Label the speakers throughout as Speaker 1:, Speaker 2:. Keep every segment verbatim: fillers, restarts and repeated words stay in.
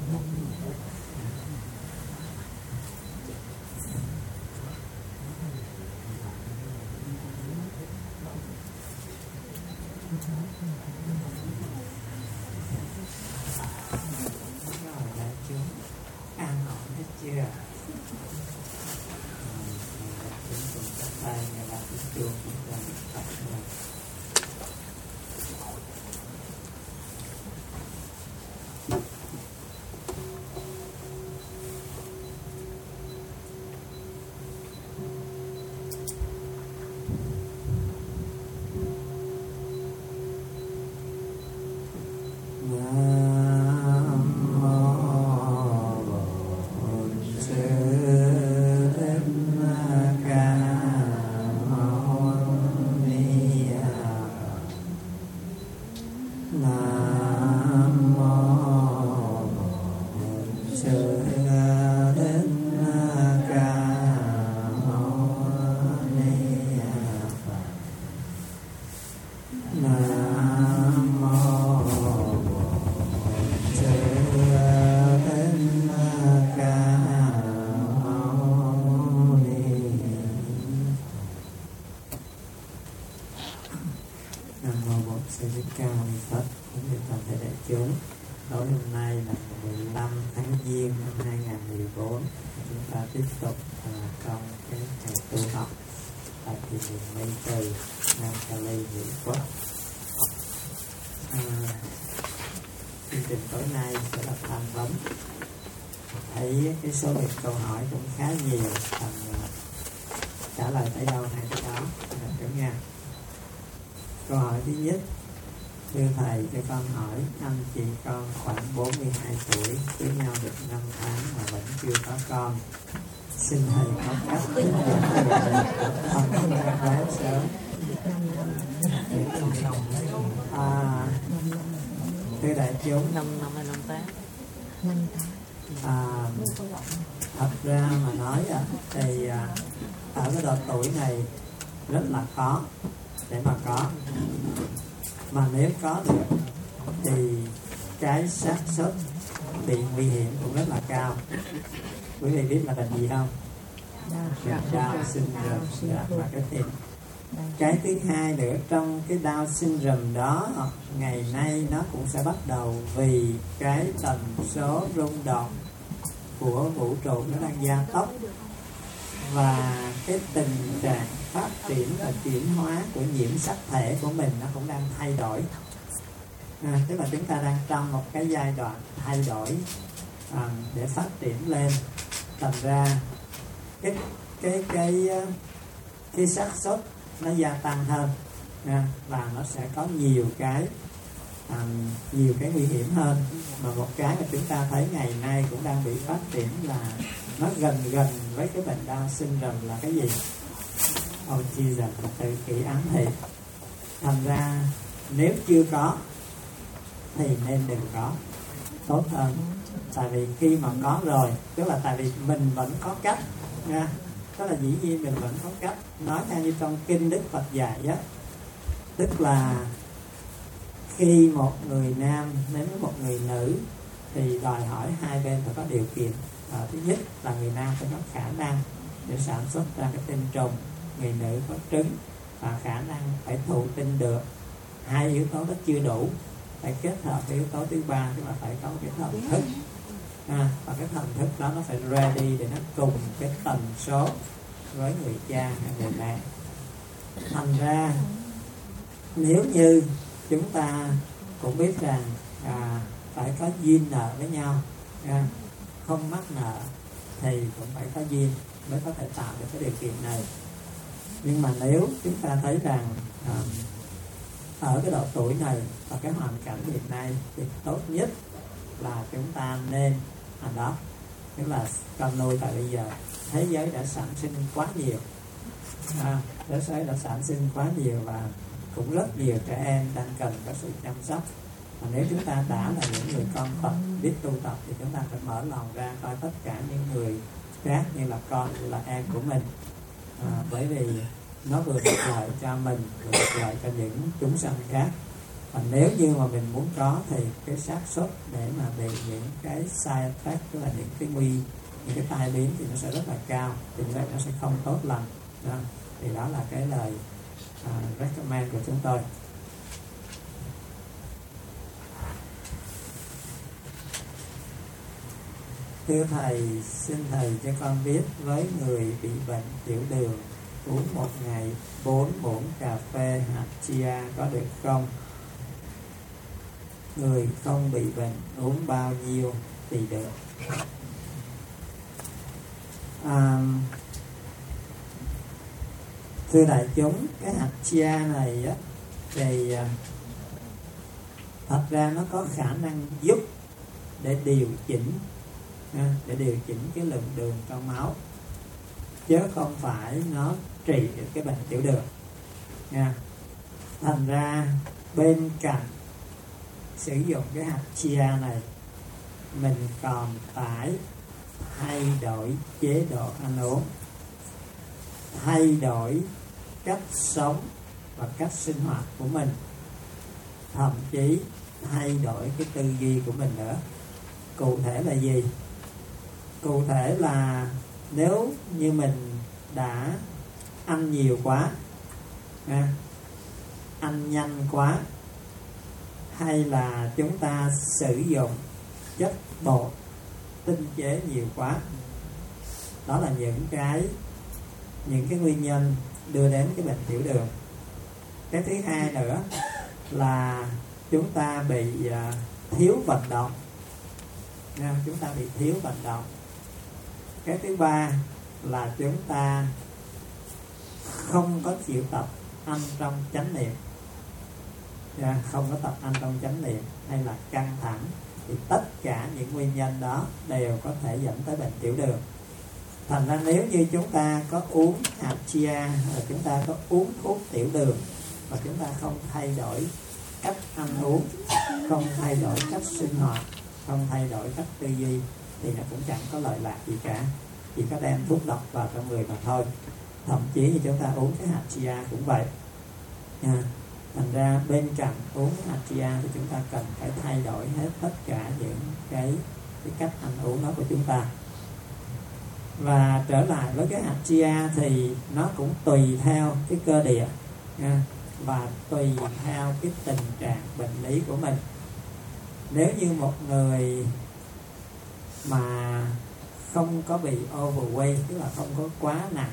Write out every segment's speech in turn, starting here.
Speaker 1: An ổn hết chưa? Tay này là tiếng chuông chúng ta tập rồi. Cái số lượng câu hỏi cũng khá nhiều, thành trả lời tới đâu hay tới đó, hiểu nha. Câu hỏi thứ nhất: thưa thầy, cho con hỏi, anh chị con khoảng bốn mươi hai tuổi, cưới nhau được năm tháng mà vẫn chưa có con, xin thầy có cách hướng dẫn không ra quá sớm. À, thưa đại chúng,
Speaker 2: năm năm hay năm tám
Speaker 1: À, thật ra mà nói thì ở cái độ tuổi này rất là khó để mà có, mà nếu có được thì cái xác suất bị nguy hiểm cũng rất là cao. Quý vị biết là bệnh gì không? Down syndrome và cái tim. Cái thứ hai nữa, trong cái Down syndrome đó ngày nay nó cũng sẽ bắt đầu vì cái tần số rung động của vũ trụ nó đang gia tốc, và cái tình trạng phát triển và chuyển hóa của nhiễm sắc thể của mình nó cũng đang thay đổi. À, tức là chúng ta đang trong một cái giai đoạn thay đổi à, để phát triển lên. Thành ra cái cái cái cái xác suất nó gia tăng hơn à, và nó sẽ có nhiều cái à, nhiều cái nguy hiểm hơn. Mà một cái mà chúng ta thấy ngày nay cũng đang bị phát triển là nó gần gần với cái bệnh Down syndrome là cái gì? Autism, là tự kỷ ám thị. Thành ra nếu chưa có thì nên đừng có, tốt hơn. Tại vì khi mà có rồi, tức là tại vì mình vẫn có cách nha. Tức là dĩ nhiên mình vẫn có cách. Nói theo như trong kinh Đức Phật dạy á, tức là khi một người nam đến với một người nữ thì đòi hỏi hai bên phải có điều kiện. À, thứ nhất là người nam phải có khả năng để sản xuất ra cái tinh trùng, người nữ có trứng và khả năng phải thụ tinh được. Hai yếu tố đó chưa đủ, phải kết hợp với yếu tố thứ ba, tức là phải có cái thần thức. À, và cái thần thức đó nó phải ready để nó cùng cái tần số với người cha hay người mẹ. Thành ra nếu như chúng ta cũng biết rằng à, phải có duyên nợ với nhau, à, không mắc nợ thì cũng phải có duyên mới có thể tạo được cái điều kiện này. Nhưng mà nếu chúng ta thấy rằng à, ở cái độ tuổi này và cái hoàn cảnh hiện nay thì tốt nhất là chúng ta nên hành đó, tức là con nuôi. Tại bây giờ thế giới đã sản sinh quá nhiều, à, thế giới đã sản sinh quá nhiều và cũng rất nhiều trẻ em đang cần có sự chăm sóc. Mà nếu chúng ta đã là những người con Phật biết tu tập thì chúng ta phải mở lòng ra coi tất cả những người khác như là con, như là em của mình, à, bởi vì nó vừa được lợi cho mình, vừa được lợi cho những chúng sanh khác. Và nếu như mà mình muốn có thì cái xác suất để mà bị những cái side effect, tức là những cái nguy, những cái tai biến thì nó sẽ rất là cao, thì như vậy nó sẽ không tốt lành đó. Thì đó là cái lời uh, recommend của chúng tôi. Thưa thầy, xin thầy cho con biết với người bị bệnh tiểu đường uống một ngày bốn muỗng cà phê hạt chia có được không? Người không bị bệnh uống bao nhiêu thì được? À, thưa đại chúng, cái hạt chia này á, thì thật ra nó có khả năng giúp để điều chỉnh để điều chỉnh cái lượng đường trong máu, chứ không phải nó trị được cái bệnh tiểu đường nha. Thành ra bên cạnh sử dụng cái hạt chia này, mình còn phải thay đổi chế độ ăn uống, thay đổi cách sống và cách sinh hoạt của mình, thậm chí thay đổi cái tư duy của mình nữa. Cụ thể là gì? Cụ thể là nếu như mình đã ăn nhiều quá, à, ăn nhanh quá, hay là chúng ta sử dụng chất bột tinh chế nhiều quá, đó là những cái những cái nguyên nhân đưa đến cái bệnh tiểu đường. Cái thứ hai nữa là chúng ta bị uh, thiếu vận động, nha, chúng ta bị thiếu vận động. Cái thứ ba là chúng ta không có chịu tập ăn trong chánh niệm, yeah, không có tập ăn trong chánh niệm, hay là căng thẳng, thì tất cả những nguyên nhân đó đều có thể dẫn tới bệnh tiểu đường. Thành ra nếu như chúng ta có uống hạt chia, hay chúng ta có uống thuốc tiểu đường mà chúng ta không thay đổi cách ăn uống, không thay đổi cách sinh hoạt, không thay đổi cách tư duy, thì nó cũng chẳng có lợi lạc gì cả, chỉ có đem thuốc độc vào trong người mà thôi. Thậm chí như chúng ta uống cái hạt chia cũng vậy nha. Thành ra bên cạnh uống hạt chia thì chúng ta cần phải thay đổi hết tất cả những cái, cái cách ăn uống đó của chúng ta. Và trở lại với cái hạt chia thì nó cũng tùy theo cái cơ địa nha, và tùy theo cái tình trạng bệnh lý của mình. Nếu như một người mà không có bị overweight, tức là không có quá nặng,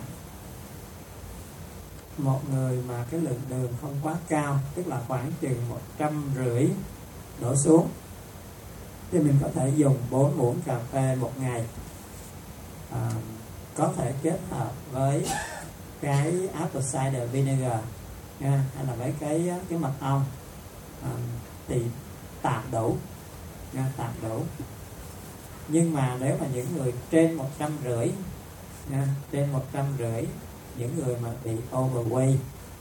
Speaker 1: một người mà cái lượng đường không quá cao, tức là khoảng chừng một trăm rưỡi đổ xuống, thì mình có thể dùng bốn muỗng cà phê một ngày, à, có thể kết hợp với cái apple cider vinegar nha, hay là với cái cái mật ong, à, thì tạm đủ nha, tạm đủ. Nhưng mà nếu mà những người trên một trăm rưỡi nha, trên một trăm rưỡi, những người mà bị overweight,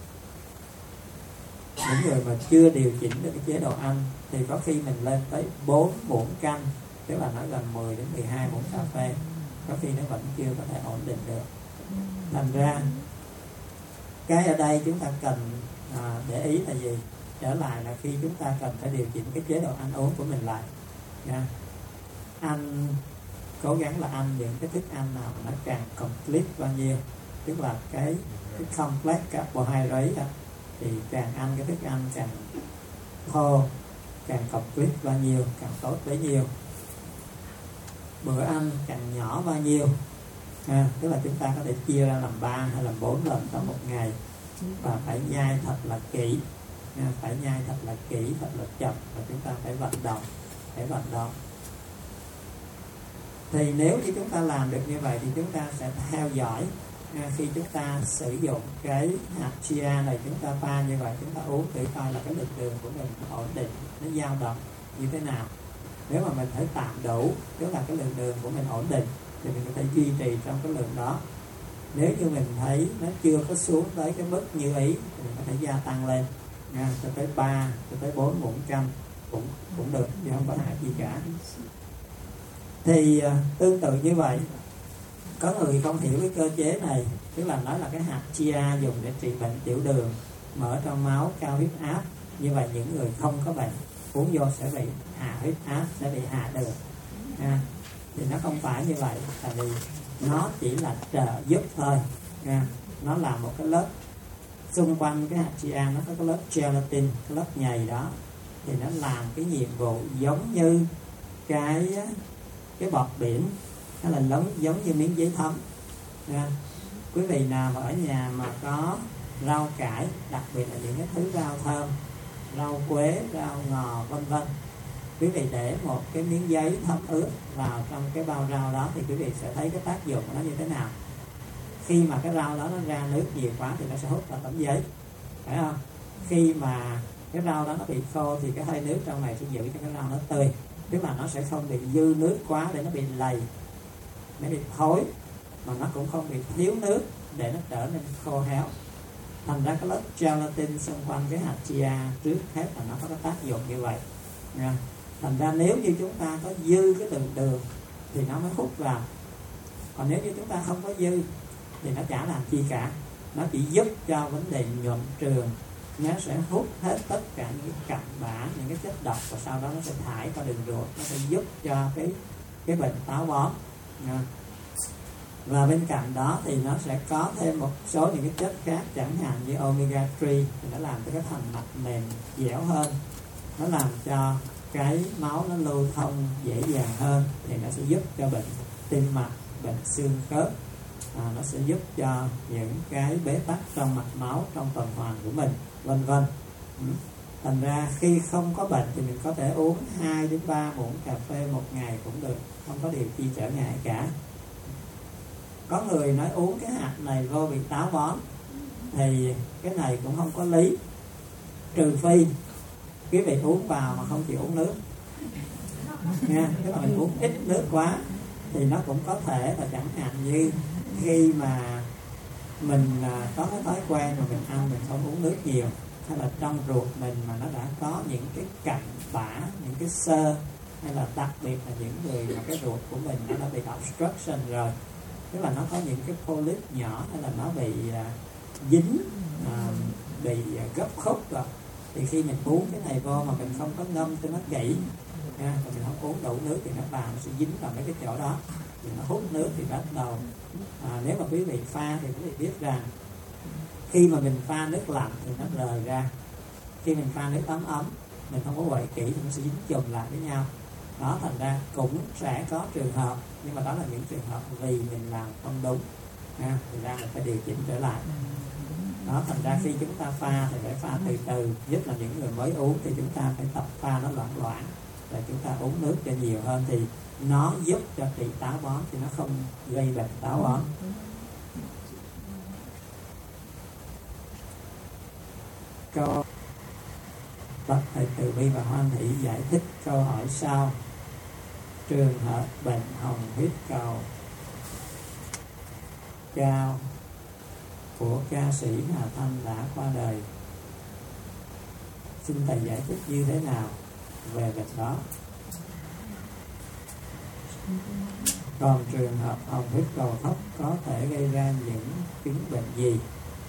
Speaker 1: những người mà chưa điều chỉnh được cái chế độ ăn, thì có khi mình lên tới bốn muỗng canh, tức là nó gần mười đến mười hai muỗng cà phê, có khi nó vẫn chưa có thể ổn định được. Thành ra cái ở đây chúng ta cần à, để ý là gì? Trở lại là khi chúng ta cần phải điều chỉnh cái chế độ ăn uống của mình lại nha. Ăn, cố gắng là ăn những cái thức ăn nào nó càng complete bao nhiêu, tức là cái, cái complex carbohydrate đó, thì càng ăn cái thức ăn càng thô, càng complete bao nhiêu càng tốt bấy nhiêu. Bữa ăn càng nhỏ bao nhiêu, à, tức là chúng ta có thể chia ra làm ba hay làm bốn lần trong một ngày, và phải nhai thật là kỹ, à, phải nhai thật là kỹ, thật là chậm, và chúng ta phải vận động, phải vận động. Thì nếu như chúng ta làm được như vậy thì chúng ta sẽ theo dõi, à, khi chúng ta sử dụng cái hạt chia này, chúng ta pha như vậy, chúng ta uống thử coi là cái lượng đường của mình ổn định, nó dao động như thế nào. Nếu mà mình thấy tạm đủ, tức là cái lượng đường của mình ổn định, thì mình có thể duy trì trong cái lượng đó. Nếu như mình thấy nó chưa có xuống tới cái mức như ý, thì mình có thể gia tăng lên nha, cho tới ba, cho tới bốn muỗng canh cũng, cũng được, chứ không có hại gì cả. Thì uh, tương tự như vậy, có người không hiểu cái cơ chế này, tức là nói là cái hạt chia dùng để trị bệnh tiểu đường, mở trong máu, cao huyết áp, Như vậy những người không có bệnh uống vô sẽ bị hạ huyết áp, sẽ bị hạ đường nha. Thì nó không phải như vậy, tại vì nó chỉ là trợ giúp thôi nha. Nó là một cái lớp xung quanh cái hạt chia, nó có cái lớp gelatin, cái lớp nhầy đó, thì nó làm cái nhiệm vụ giống như cái cái bọt biển, hay là giống giống như miếng giấy thấm nha. Quý vị nào mà ở nhà mà có rau cải, đặc biệt là những cái thứ rau thơm, rau quế, rau ngò vân vân, quý vị để một cái miếng giấy thấm ướt vào trong cái bao rau đó thì quý vị sẽ thấy cái tác dụng của nó như thế nào. Khi mà cái rau đó nó ra nước nhiều quá thì nó sẽ hút vào tấm giấy, phải không? Khi mà cái rau đó nó bị khô thì cái hơi nước trong này sẽ giữ cho cái rau nó tươi, tức là nó sẽ không bị dư nước quá để nó bị lầy, nó bị thối, mà nó cũng không bị thiếu nước để nó trở nên khô héo. Thành ra cái lớp gelatin xung quanh cái hạt chia trước hết là nó có cái tác dụng như vậy nha. Thành ra nếu như chúng ta có dư cái lượng đường thì nó mới hút vào, còn nếu như chúng ta không có dư thì nó chả làm chi cả. Nó chỉ giúp cho vấn đề nhuận trường, nó sẽ hút hết tất cả những cái cặn bã, những cái chất độc, và sau đó nó sẽ thải qua đường ruột, nó sẽ giúp cho cái cái bệnh táo bón nha. Và bên cạnh đó thì nó sẽ có thêm một số những cái chất khác, chẳng hạn như omega ba, thì nó làm cho cái thành mạch mềm dẻo hơn, nó làm cho cái máu nó lưu thông dễ dàng hơn, thì nó sẽ giúp cho bệnh tim mạch, bệnh xương khớp, à, nó sẽ giúp cho những cái bế tắc trong mạch máu, trong tuần hoàn của mình, vân vân. Thành ra khi không có bệnh thì mình có thể uống hai đến ba muỗng cà phê một ngày cũng được, không có điều chi trở ngại cả. Có người nói uống cái hạt này vô bị táo bón, thì cái này cũng không có lý, trừ phi quý vị uống vào mà không chịu uống nước nha. Nếu mà mình uống ít nước quá thì nó cũng có thể là, chẳng hạn như khi mà mình có cái thói quen mà mình ăn mình không uống nước nhiều, hay là trong ruột mình mà nó đã có những cái cặn bã, những cái xơ, hay là đặc biệt là những người mà cái ruột của mình nó đã bị obstruction rồi, tức là nó có những cái polyp nhỏ, hay là nó bị uh, dính, uh, bị uh, gấp khúc rồi, thì khi mình uống cái này vô mà mình không có ngâm cho nó kỹ nha, và mình không uống đủ nước thì nó vào, nó sẽ dính vào mấy cái chỗ đó, thì nó hút nước thì bắt đầu à, nếu mà quý vị pha thì quý vị biết rằng khi mà mình pha nước lạnh thì nó rời ra, khi mình pha nước ấm ấm mình không có quậy kỹ thì nó sẽ dính chùm lại với nhau đó. Thành ra cũng sẽ có trường hợp, nhưng mà đó là những trường hợp vì mình làm không đúng nha, thì ra mình phải điều chỉnh trở lại đó. Thành ra khi chúng ta pha thì phải pha từ từ, nhất là những người mới uống thì chúng ta phải tập pha nó loãng loãng, để chúng ta uống nước cho nhiều hơn, thì nó giúp cho trị táo bón, thì nó không gây bệnh táo bón. Câu Bạch Thầy Từ Bi và Hoan Hỷ giải thích câu hỏi sau: trường hợp bệnh hồng huyết cầu cao của ca sĩ Hà Thanh đã qua đời, xin Thầy giải thích như thế nào về bệnh đó? Còn trường hợp hồng huyết cầu thấp có thể gây ra những chứng bệnh gì?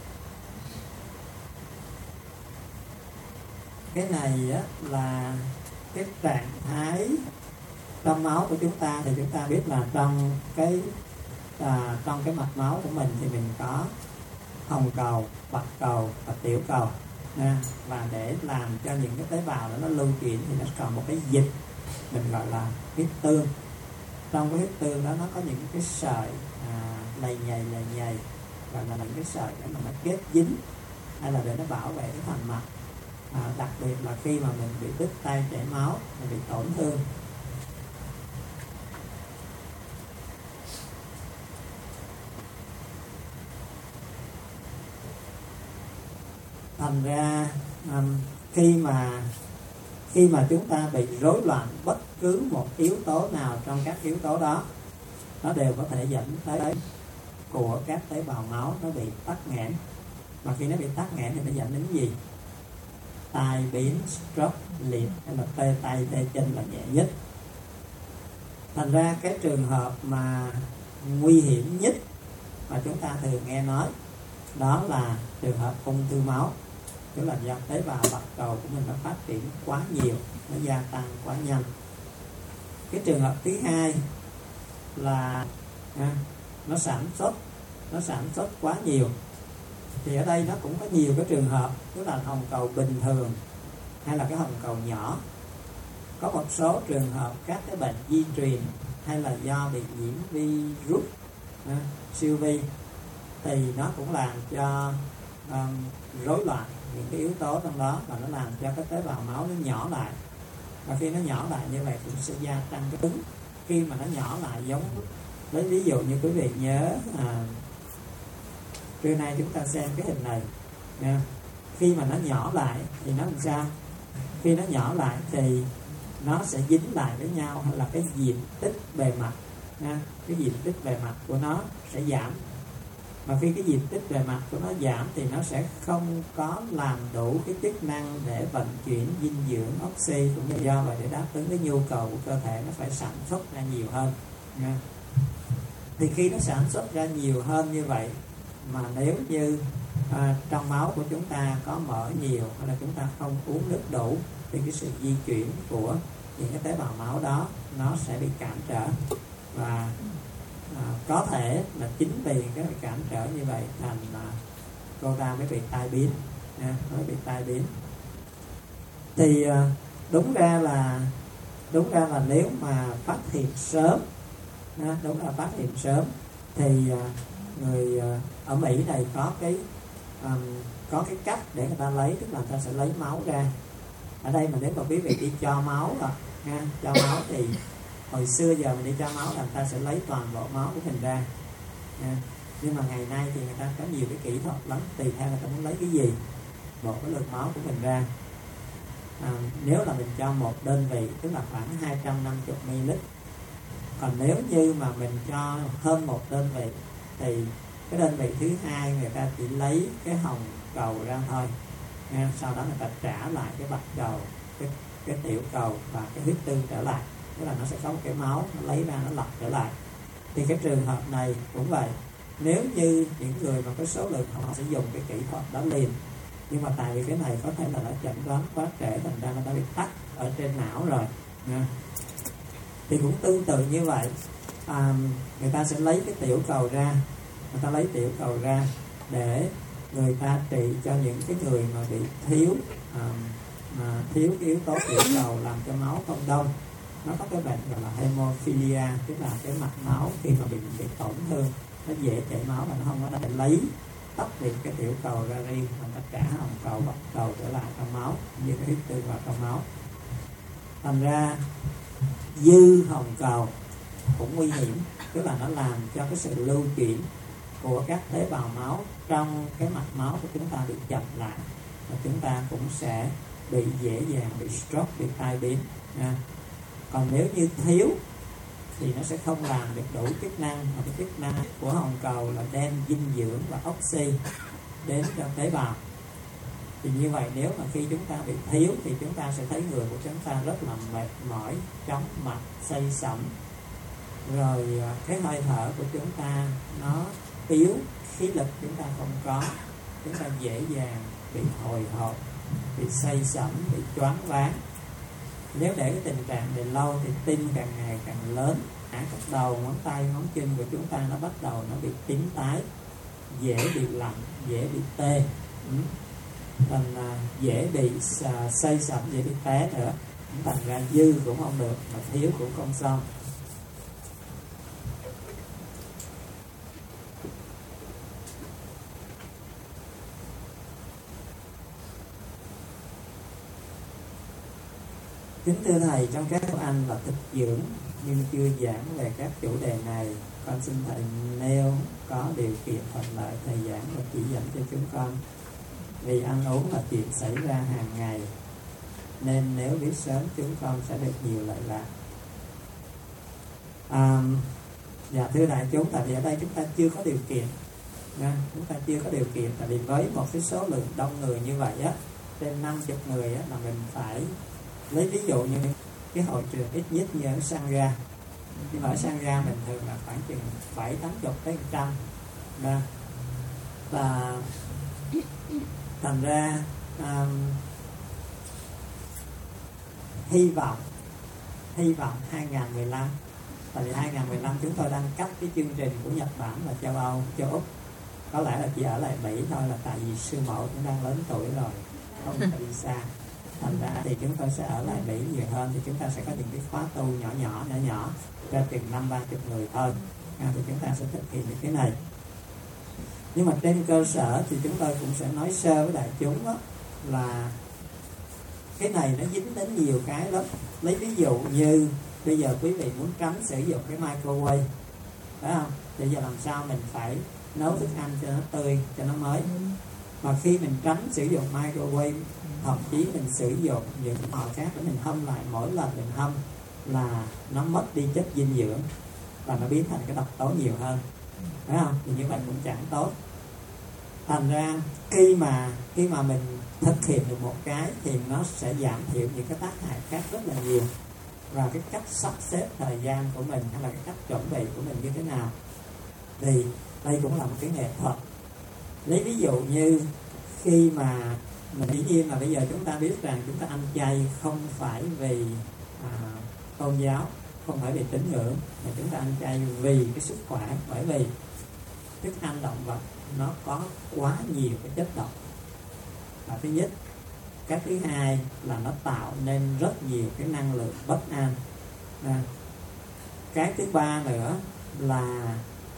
Speaker 1: Cái này á, là cái trạng thái trong máu của chúng ta, thì chúng ta biết là trong cái à, trong cái mạch máu của mình thì mình có hồng cầu, bạch cầu và tiểu cầu nha. Và để làm cho những cái tế bào đó nó lưu chuyển thì nó còn một cái dịch mình gọi là huyết tương. Trong cái huyết tương đó nó có những cái sợi à, lầy nhầy lầy nhầy, và là những cái sợi để mà nó kết dính, hay là để nó bảo vệ cái thành mạch. À, đặc biệt là khi mà mình bị đứt tay chảy máu, mình bị tổn thương, thành ra um, khi mà khi mà chúng ta bị rối loạn bất cứ một yếu tố nào trong các yếu tố đó, nó đều có thể dẫn tới của các tế bào máu nó bị tắc nghẽn. Mà khi nó bị tắc nghẽn thì nó dẫn đến gì? Tai biến, stroke, liệt, hay là tê tay tê chân là nhẹ nhất. Thành ra cái trường hợp mà nguy hiểm nhất mà chúng ta thường nghe nói đó là trường hợp ung thư máu. tức là do tế bào bạch cầu của mình nó phát triển quá nhiều, nó gia tăng quá nhanh. Cái trường hợp thứ hai là à, nó sản xuất nó sản xuất quá nhiều. Thì ở đây nó cũng có nhiều cái trường hợp, tức là hồng cầu bình thường hay là cái hồng cầu nhỏ. Có một số trường hợp các cái bệnh di truyền hay là do bị nhiễm virus à, siêu vi, thì nó cũng làm cho um, rối loạn những cái yếu tố trong đó, và nó làm cho cái tế bào máu nó nhỏ lại. Và khi nó nhỏ lại như vậy cũng sẽ gia tăng cái cứng. Khi mà nó nhỏ lại, giống lấy ví dụ như quý vị nhớ à, trưa nay chúng ta xem cái hình này nha. Khi mà nó nhỏ lại thì nó làm sao? Khi nó nhỏ lại thì nó sẽ dính lại với nhau, hay là cái diện tích bề mặt nha. Cái diện tích bề mặt của nó sẽ giảm. Mà khi cái diện tích bề mặt của nó giảm thì nó sẽ không có làm đủ cái chức năng để vận chuyển dinh dưỡng, oxy, cũng như do vậy để đáp ứng cái nhu cầu của cơ thể, nó phải sản xuất ra nhiều hơn nha. Thì khi nó sản xuất ra nhiều hơn như vậy, mà nếu như à, trong máu của chúng ta có mỡ nhiều, hay là chúng ta không uống nước đủ, thì cái sự di chuyển của những cái tế bào máu đó nó sẽ bị cản trở. Và à, có thể là chính vì cái cản trở như vậy thành là cô ta mới bị tai biến nha, mới bị tai biến. Thì à, đúng ra là đúng ra là nếu mà phát hiện sớm, nha, đúng là phát hiện sớm thì à, người à, ở Mỹ này có cái um, có cái cách để người ta lấy, tức là người ta sẽ lấy máu ra. Ở đây mà nếu mà quý vị đi cho máu rồi nha, cho máu thì hồi xưa giờ mình đi cho máu là người ta sẽ lấy toàn bộ máu của mình ra nha. Nhưng mà ngày nay thì người ta có nhiều cái kỹ thuật lắm, tùy theo người ta muốn lấy cái gì, bộ cái lượng máu của mình ra. À, nếu là mình cho một đơn vị tức là khoảng hai trăm năm mươi mi li lít. Còn nếu như mà mình cho hơn một đơn vị thì cái đơn vị thứ hai người ta chỉ lấy cái hồng cầu ra thôi nha. Sau đó người ta trả lại cái bạch cầu, cái, cái tiểu cầu và cái huyết tương trở lại, tức là nó sẽ có một cái máu nó lấy ra, nó lọc trở lại. Thì cái trường hợp này cũng vậy. Nếu như những người mà có số lượng họ sẽ dùng cái kỹ thuật đó liền, nhưng mà tại vì cái này có thể là đã chẩn đoán quá trễ, thành ra nó đã bị tắc ở trên não rồi nha. Thì cũng tương tự như vậy, à, người ta sẽ lấy cái tiểu cầu ra, người ta lấy tiểu cầu ra để người ta trị cho những cái người mà bị thiếu à, mà thiếu cái yếu tố tiểu cầu làm cho máu không đông. Nó có cái bệnh gọi là hemophilia, tức là cái mạch máu khi mà bị bị tổn thương nó dễ chảy máu và nó không có thể lấy tách biệt cái tiểu cầu ra riêng, mà tất cả hồng cầu bạch cầu trở lại trong máu, như cái huyết tương vào trong máu. Thành ra dư hồng cầu cũng nguy hiểm, tức là nó làm cho cái sự lưu chuyển của các tế bào máu trong cái mạch máu của chúng ta bị chậm lại, và chúng ta cũng sẽ bị dễ dàng bị stroke, bị tai biến nha. Còn nếu như thiếu thì nó sẽ không làm được đủ chức năng, và cái chức năng của hồng cầu là đem dinh dưỡng và oxy đến cho tế bào. Thì như vậy nếu mà khi chúng ta bị thiếu thì chúng ta sẽ thấy người của chúng ta rất là mệt mỏi, chóng mặt, say sẩm, rồi cái hơi thở của chúng ta nó yếu, khí lực chúng ta không có, chúng ta dễ dàng bị hồi hộp, bị say sẩm, bị choáng váng. Nếu để cái tình trạng này lâu thì tim càng ngày càng lớn, cả các đầu ngón tay ngón chân của chúng ta nó bắt đầu nó bị tím tái, dễ bị lạnh, dễ bị tê, ừ. Thành à, dễ bị à, say sẩm, dễ bị té nữa. Thành ra dư cũng không được, mà thiếu cũng không xong. Kính thưa Thầy, trong các của anh là thực dưỡng nhưng chưa giảng về các chủ đề này, con xin Thầy nêu có điều kiện thuận lợi Thầy giảng và chỉ dẫn cho chúng con. Vì ăn uống là chuyện xảy ra hàng ngày, nên nếu biết sớm chúng con sẽ được nhiều lợi lạc. À, dạ thưa đại chúng, tại vì ở đây chúng ta chưa có điều kiện, nha, chúng ta chưa có điều kiện, tại vì với một cái số lượng đông người như vậy á, trên năm mươi người á, là mình phải lấy ví dụ như cái hội trường ít nhất như ở Sangha. Nhưng mà ở Sangha mình thường là khoảng chừng bảy tám chục tới một trăm, và thành ra à, hy vọng hy vọng hai không một năm, tại vì hai không một năm chúng tôi đang cắt cái chương trình của Nhật Bản và châu Âu, châu Úc, có lẽ là chỉ ở lại Mỹ thôi, là tại vì sư mẫu cũng đang lớn tuổi rồi, không phải đi xa, thành ra thì chúng tôi sẽ ở lại Mỹ nhiều hơn, thì chúng ta sẽ có những cái khóa tu nhỏ nhỏ nhỏ nhỏ cho chừng năm ba chục người thôi, à, thì chúng ta sẽ thực hiện được cái này. Nhưng mà trên cơ sở thì chúng tôi cũng sẽ nói sơ với đại chúng đó, là cái này nó dính đến nhiều cái lắm. Lấy ví dụ như bây giờ quý vị muốn tránh sử dụng cái microwave, phải không? Bây giờ làm sao mình phải nấu thức ăn cho nó tươi, cho nó mới. Mà khi mình tránh sử dụng microwave, thậm chí mình sử dụng những lò khác để mình hâm lại, mỗi lần mình hâm là nó mất đi chất dinh dưỡng và nó biến thành cái độc tố nhiều hơn, phải không? Thì như vậy cũng chẳng tốt. Thành ra khi mà khi mà mình thực hiện được một cái thì nó sẽ giảm thiểu những cái tác hại khác rất là nhiều. Và cái cách sắp xếp thời gian của mình hay là cái cách chuẩn bị của mình như thế nào, thì đây cũng là một cái nghệ thuật. Lấy ví dụ như khi mà mình dĩ nhiên là bây giờ chúng ta biết rằng chúng ta ăn chay không phải vì à, tôn giáo, không phải vì tín ngưỡng, mà chúng ta ăn chay vì cái sức khỏe, bởi vì thức ăn động vật nó có quá nhiều cái chất độc là thứ nhất. Cái thứ hai là nó tạo nên rất nhiều cái năng lượng bất an. À, cái thứ ba nữa là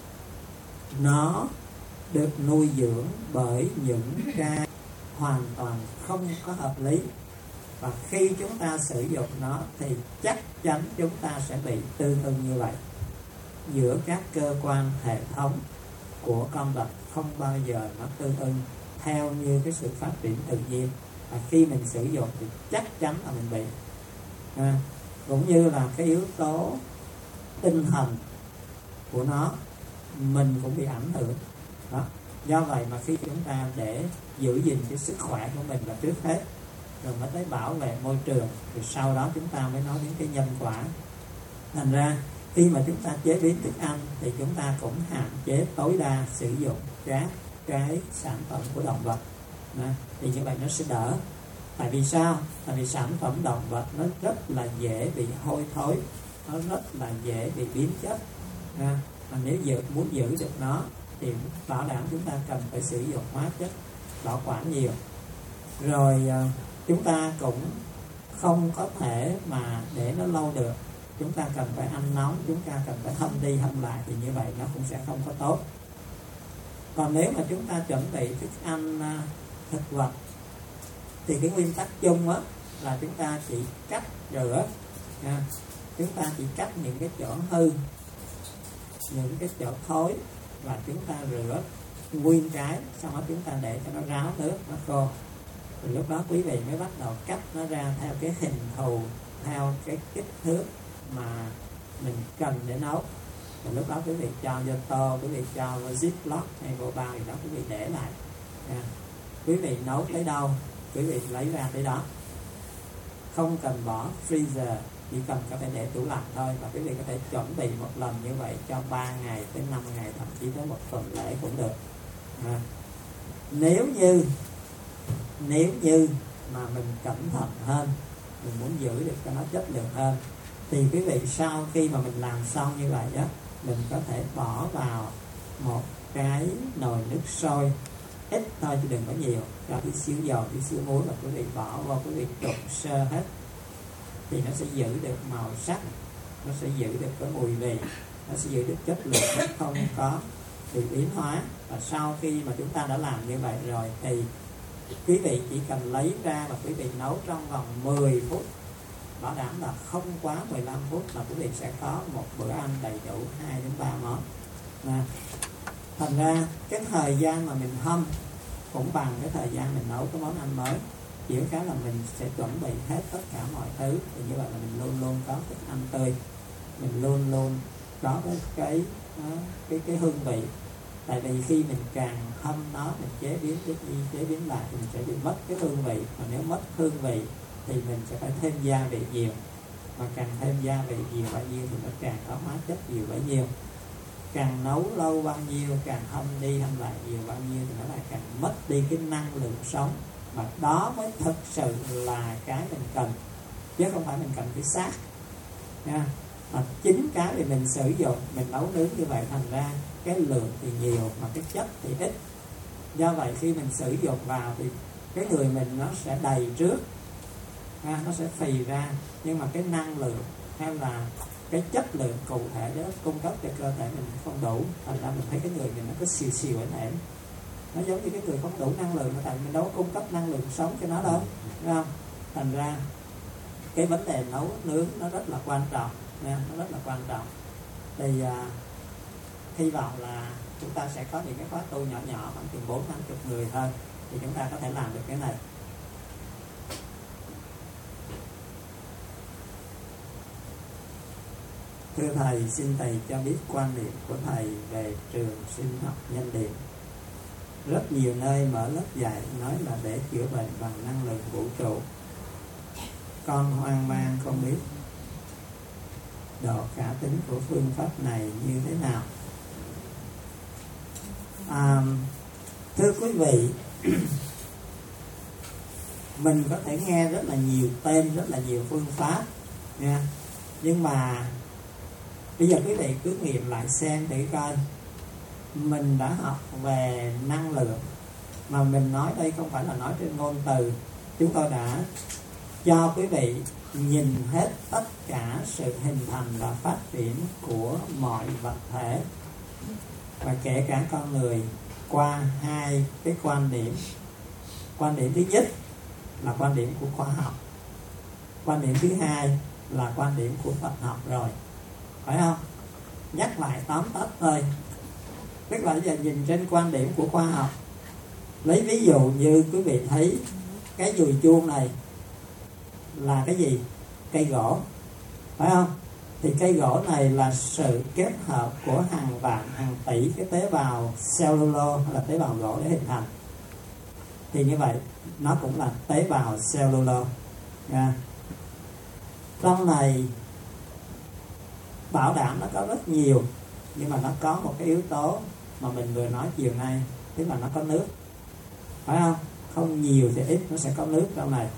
Speaker 1: nó được nuôi dưỡng bởi những cái hoàn toàn không có hợp lý, và khi chúng ta sử dụng nó thì chắc chắn chúng ta sẽ bị tương ưng như vậy. Giữa các cơ quan hệ thống của con vật không bao giờ nó tương ưng theo như cái sự phát triển tự nhiên, và khi mình sử dụng thì chắc chắn là mình bị. À, cũng như là cái yếu tố tinh thần của nó mình cũng bị ảnh hưởng đó. Do vậy mà khi chúng ta để giữ gìn cái sức khỏe của mình là trước hết, rồi mới tới bảo vệ môi trường, rồi sau đó chúng ta mới nói đến cái nhân quả. Thành ra khi mà chúng ta chế biến thức ăn thì chúng ta cũng hạn chế tối đa sử dụng các cái sản phẩm của động vật đó. Thì như vậy nó sẽ đỡ. Tại vì sao? Tại vì sản phẩm động vật nó rất là dễ bị hôi thối, nó rất là dễ bị biến chất. À, mà nếu giữ, muốn giữ được nó thì bảo đảm chúng ta cần phải sử dụng hóa chất bảo quản nhiều. Rồi chúng ta cũng không có thể mà để nó lâu được. Chúng ta cần phải ăn nóng, chúng ta cần phải hâm đi hâm lại, thì như vậy nó cũng sẽ không có tốt. Còn nếu mà chúng ta chuẩn bị thức ăn thực vật thì cái nguyên tắc chung á là chúng ta chỉ cắt rửa, à, chúng ta chỉ cắt những cái chỗ hư, những cái chỗ thối, và chúng ta rửa nguyên cái, xong đó chúng ta để cho nó ráo nước, nó khô. Thì lúc đó quý vị mới bắt đầu cắt nó ra theo cái hình thù, theo cái kích thước mà mình cần để nấu. Và lúc đó quý vị cho vô tô, quý vị cho vô ziploc hay vô bao gì đó, quý vị để lại. À, quý vị nấu tới đâu, quý vị lấy ra tới đó, không cần bỏ freezer, chỉ cần có thể để tủ lạnh thôi. Và quý vị có thể chuẩn bị một lần như vậy cho ba ngày tới năm ngày, thậm chí tới một tuần lễ cũng được. À, nếu như nếu như mà mình cẩn thận hơn, mình muốn giữ được cho nó chất lượng hơn, thì quý vị sau khi mà mình làm xong như vậy đó, mình có thể bỏ vào một cái nồi nước sôi ít thôi chứ đừng có nhiều, cho tí xíu dầu, tí xíu muối, và quý vị bỏ vào, quý vị trộn sơ hết, thì nó sẽ giữ được màu sắc, nó sẽ giữ được cái mùi vị, nó sẽ giữ được chất lượng, nó không có bị biến hóa. Và sau khi mà chúng ta đã làm như vậy rồi thì quý vị chỉ cần lấy ra và quý vị nấu trong vòng mười phút, bảo đảm là không quá mười lăm phút, là quý vị sẽ có một bữa ăn đầy đủ hai đến ba món. À, thành ra cái thời gian mà mình hâm cũng bằng cái thời gian mình nấu cái món ăn mới. Chỉ cái là mình sẽ chuẩn bị hết tất cả mọi thứ, thì như vậy là mình luôn luôn có thức ăn tươi, mình luôn luôn có cái cái cái, cái hương vị. Tại vì khi mình càng hâm nó, mình chế biến cái gì chế biến lại thì mình sẽ bị mất cái hương vị. Mà nếu mất hương vị thì mình sẽ phải thêm gia vị nhiều, mà càng thêm gia vị nhiều bao nhiêu thì nó càng có hóa chất nhiều bấy nhiêu. Càng nấu lâu bao nhiêu, càng hâm đi hâm lại nhiều bao nhiêu thì nó lại càng mất đi cái năng lượng sống mà đó mới thực sự là cái mình cần, chứ không phải mình cần cái xác nha. Mà chính cái thì mình sử dụng, mình nấu nướng như vậy, thành ra cái lượng thì nhiều mà cái chất thì ít. Do vậy khi mình sử dụng vào thì cái người mình nó sẽ đầy trước, ha, nó sẽ phì ra, nhưng mà cái năng lượng hay là cái chất lượng cụ thể để cung cấp cho cơ thể mình không đủ, thành ra mình thấy cái người mình nó cứ xìu xìu ảnh ẻn. Nó giống như cái người không đủ năng lượng, tại mình đâu có cung cấp năng lượng sống cho nó đâu, đúng không? Thành ra cái vấn đề nấu nướng nó rất là quan trọng nha, nó rất là quan trọng. Thì à, hy vọng là chúng ta sẽ có những cái khóa tu nhỏ nhỏ khoảng chừng bốn năm chục người thôi, thì chúng ta có thể làm được cái này. Thưa thầy, xin thầy cho biết quan điểm của thầy về trường sinh học nhân điện. Rất nhiều nơi mở lớp dạy nói là để chữa bệnh bằng năng lượng vũ trụ. Con hoang mang không biết độ khả tính của phương pháp này như thế nào. À, thưa quý vị, mình có thể nghe rất là nhiều tên, rất là nhiều phương pháp nha, nhưng mà bây giờ quý vị cứ nghiệm lại xem để coi, mình đã học về năng lượng, mà mình nói đây không phải là nói trên ngôn từ. Chúng tôi đã cho quý vị nhìn hết tất cả sự hình thành và phát triển của mọi vật thể, và kể cả con người, qua hai cái quan điểm. Quan điểm thứ nhất là quan điểm của khoa học, quan điểm thứ hai là quan điểm của Phật học rồi, phải không? Nhắc lại tóm tắt thôi. Tức là giờ nhìn trên quan điểm của khoa học, lấy ví dụ như quý vị thấy cái dùi chuông này là cái gì? Cây gỗ, phải không? Thì cây gỗ này là sự kết hợp của hàng vạn, hàng tỷ cái tế bào cellulo, là tế bào gỗ để hình thành. Thì như vậy nó cũng là tế bào cellulo nha. Trong này bảo đảm nó có rất nhiều, nhưng mà nó có một cái yếu tố mà mình vừa nói chiều nay, tức là nó có nước, phải không? Không nhiều thì ít, nó sẽ có nước trong này.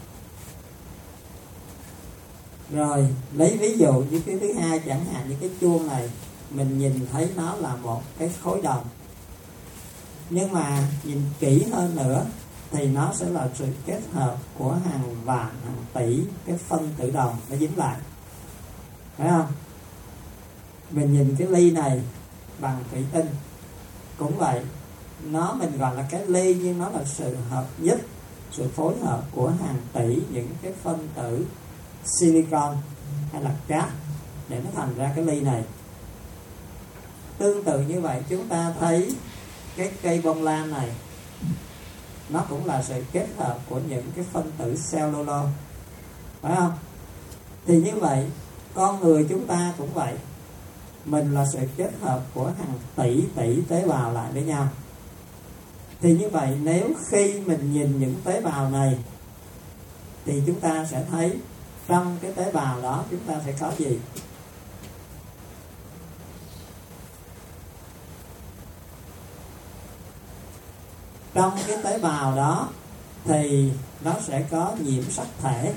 Speaker 1: Rồi lấy ví dụ như cái thứ hai, chẳng hạn như cái chuông này, mình nhìn thấy nó là một cái khối đồng, nhưng mà nhìn kỹ hơn nữa thì nó sẽ là sự kết hợp của hàng vạn, hàng tỷ cái phân tử đồng nó dính lại, phải không? Mình nhìn cái ly này bằng thủy tinh cũng vậy, nó mình gọi là cái ly, nhưng nó là sự hợp nhất, sự phối hợp của hàng tỷ những cái phân tử silicon hay là cát để nó thành ra cái ly này. Tương tự như vậy, chúng ta thấy cái cây bông lan này, nó cũng là sự kết hợp của những cái phân tử cellulo, phải không? Thì như vậy con người chúng ta cũng vậy, mình là sự kết hợp của hàng tỷ tỷ tế bào lại với nhau. Thì như vậy nếu khi mình nhìn những tế bào này thì chúng ta sẽ thấy trong cái tế bào đó chúng ta sẽ có gì? Trong cái tế bào đó thì nó sẽ có nhiễm sắc thể.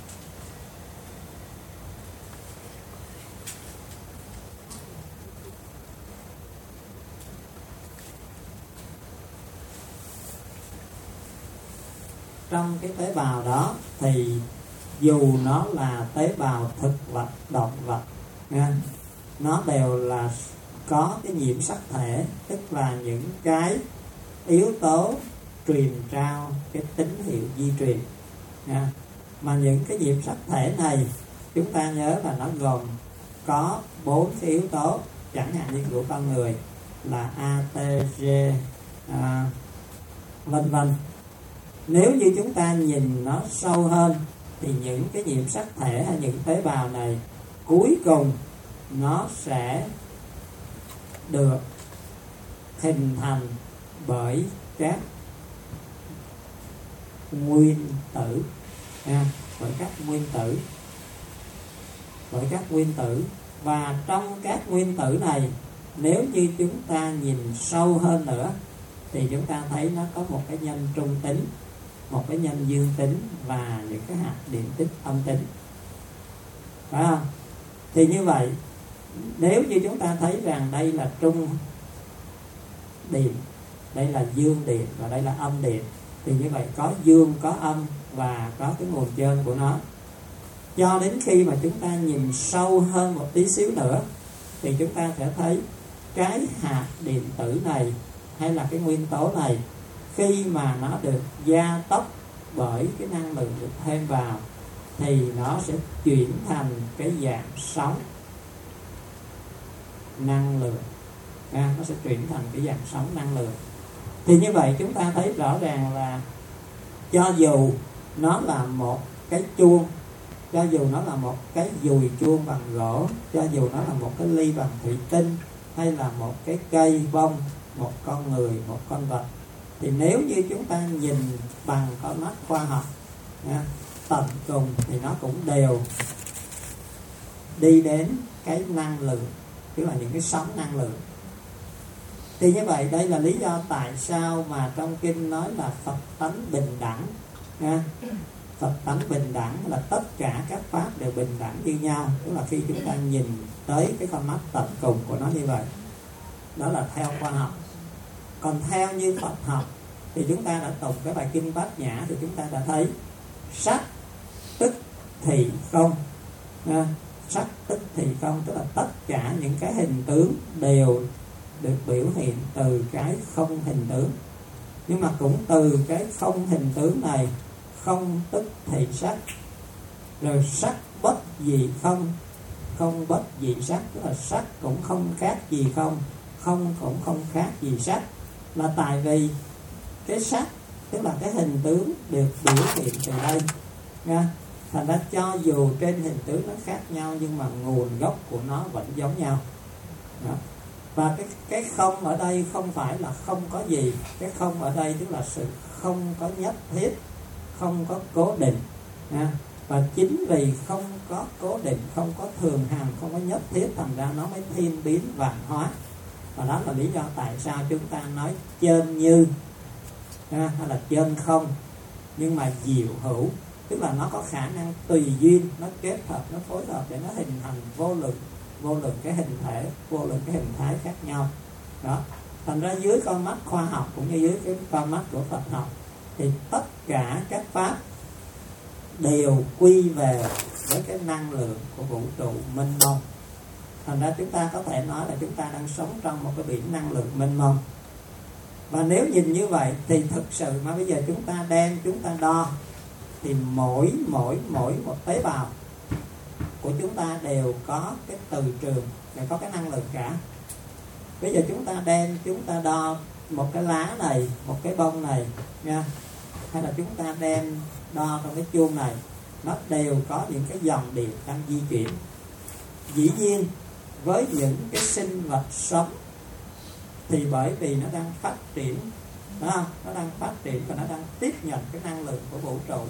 Speaker 1: Trong cái tế bào đó thì dù nó là tế bào thực vật, động vật nha, nó đều là có cái nhiễm sắc thể, tức là những cái yếu tố truyền trao cái tín hiệu di truyền nha. Mà những cái nhiễm sắc thể này chúng ta nhớ là nó gồm có bốn cái yếu tố, chẳng hạn như của con người là a tê giê à, vân vân. Nếu như chúng ta nhìn nó sâu hơn thì những cái nhiễm sắc thể hay những tế bào này cuối cùng nó sẽ được hình thành bởi các nguyên tử nha, bởi các nguyên tử bởi các nguyên tử và trong các nguyên tử này, nếu như chúng ta nhìn sâu hơn nữa thì chúng ta thấy nó có một cái nhân trung tính. một cái nhân dương tính và những cái hạt điện tích âm tính, phải không? Thì như vậy nếu như chúng ta thấy rằng đây là trung điện, đây là dương điện và đây là âm điện, thì như vậy có dương, có âm và có cái nguồn trên của nó. Cho đến khi mà chúng ta nhìn sâu hơn một tí xíu nữa thì chúng ta sẽ thấy cái hạt điện tử này hay là cái nguyên tố này, khi mà nó được gia tốc bởi cái năng lượng được thêm vào thì nó sẽ chuyển thành cái dạng sóng năng lượng, à, nó sẽ chuyển thành cái dạng sóng năng lượng. Thì như vậy chúng ta thấy rõ ràng là cho dù nó là một cái chuông, cho dù nó là một cái dùi chuông bằng gỗ, cho dù nó là một cái ly bằng thủy tinh, hay là một cái cây bông, một con người, một con vật, thì nếu như chúng ta nhìn bằng con mắt khoa học nha, tận cùng thì nó cũng đều đi đến cái năng lượng, tức là những cái sóng năng lượng. Thì như vậy đây là lý do tại sao mà trong kinh nói là Phật tánh bình đẳng nha. Phật tánh bình đẳng là tất cả các pháp đều bình đẳng như nhau, tức là khi chúng ta nhìn tới cái con mắt tận cùng của nó như vậy. Đó là theo khoa học. Còn theo như Phật học thì chúng ta đã tụng cái bài kinh Bát Nhã thì chúng ta đã thấy sắc tức thì không, à, sắc tức thì không, tức là tất cả những cái hình tướng đều được biểu hiện từ cái không hình tướng. Nhưng mà cũng từ cái không hình tướng này, không tức thì sắc, rồi sắc bất gì không, không bất gì sắc, tức là sắc cũng không khác gì không, không cũng không khác gì sắc. Là tại vì cái sắc tức là cái hình tướng được biểu hiện từ đây nha. Thành ra cho dù trên hình tướng nó khác nhau nhưng mà nguồn gốc của nó vẫn giống nhau. Đó. Và cái, cái không ở đây không phải là không có gì. Cái không ở đây tức là sự không có nhất thiết, không có cố định nha. Và chính vì không có cố định, không có thường hằng, không có nhất thiết, thành ra nó mới thiên biến vạn hóa. Và đó là lý do tại sao chúng ta nói chơn như ha, hay là chơn không, nhưng mà diệu hữu, tức là nó có khả năng tùy duyên, nó kết hợp, nó phối hợp để nó hình thành vô lượng vô lượng cái hình thể, vô lượng cái hình thái khác nhau. Đó. Thành ra dưới con mắt khoa học cũng như dưới cái con mắt của Phật học thì tất cả các pháp đều quy về với cái năng lượng của vũ trụ mênh mông. Thành ra chúng ta có thể nói là chúng ta đang sống trong một cái biển năng lượng mênh mông. Và nếu nhìn như vậy thì thực sự mà bây giờ chúng ta đem chúng ta đo thì mỗi mỗi mỗi một tế bào của chúng ta đều có cái từ trường, đều có cái năng lượng cả. Bây giờ chúng ta đem chúng ta đo một cái lá này, một cái bông này nha, hay là chúng ta đem đo trong cái chuông này, nó đều có những cái dòng điện đang di chuyển. Dĩ nhiên với những cái sinh vật sống thì bởi vì nó đang phát triển, đúng không? Nó đang phát triển và nó đang tiếp nhận cái năng lượng của vũ trụ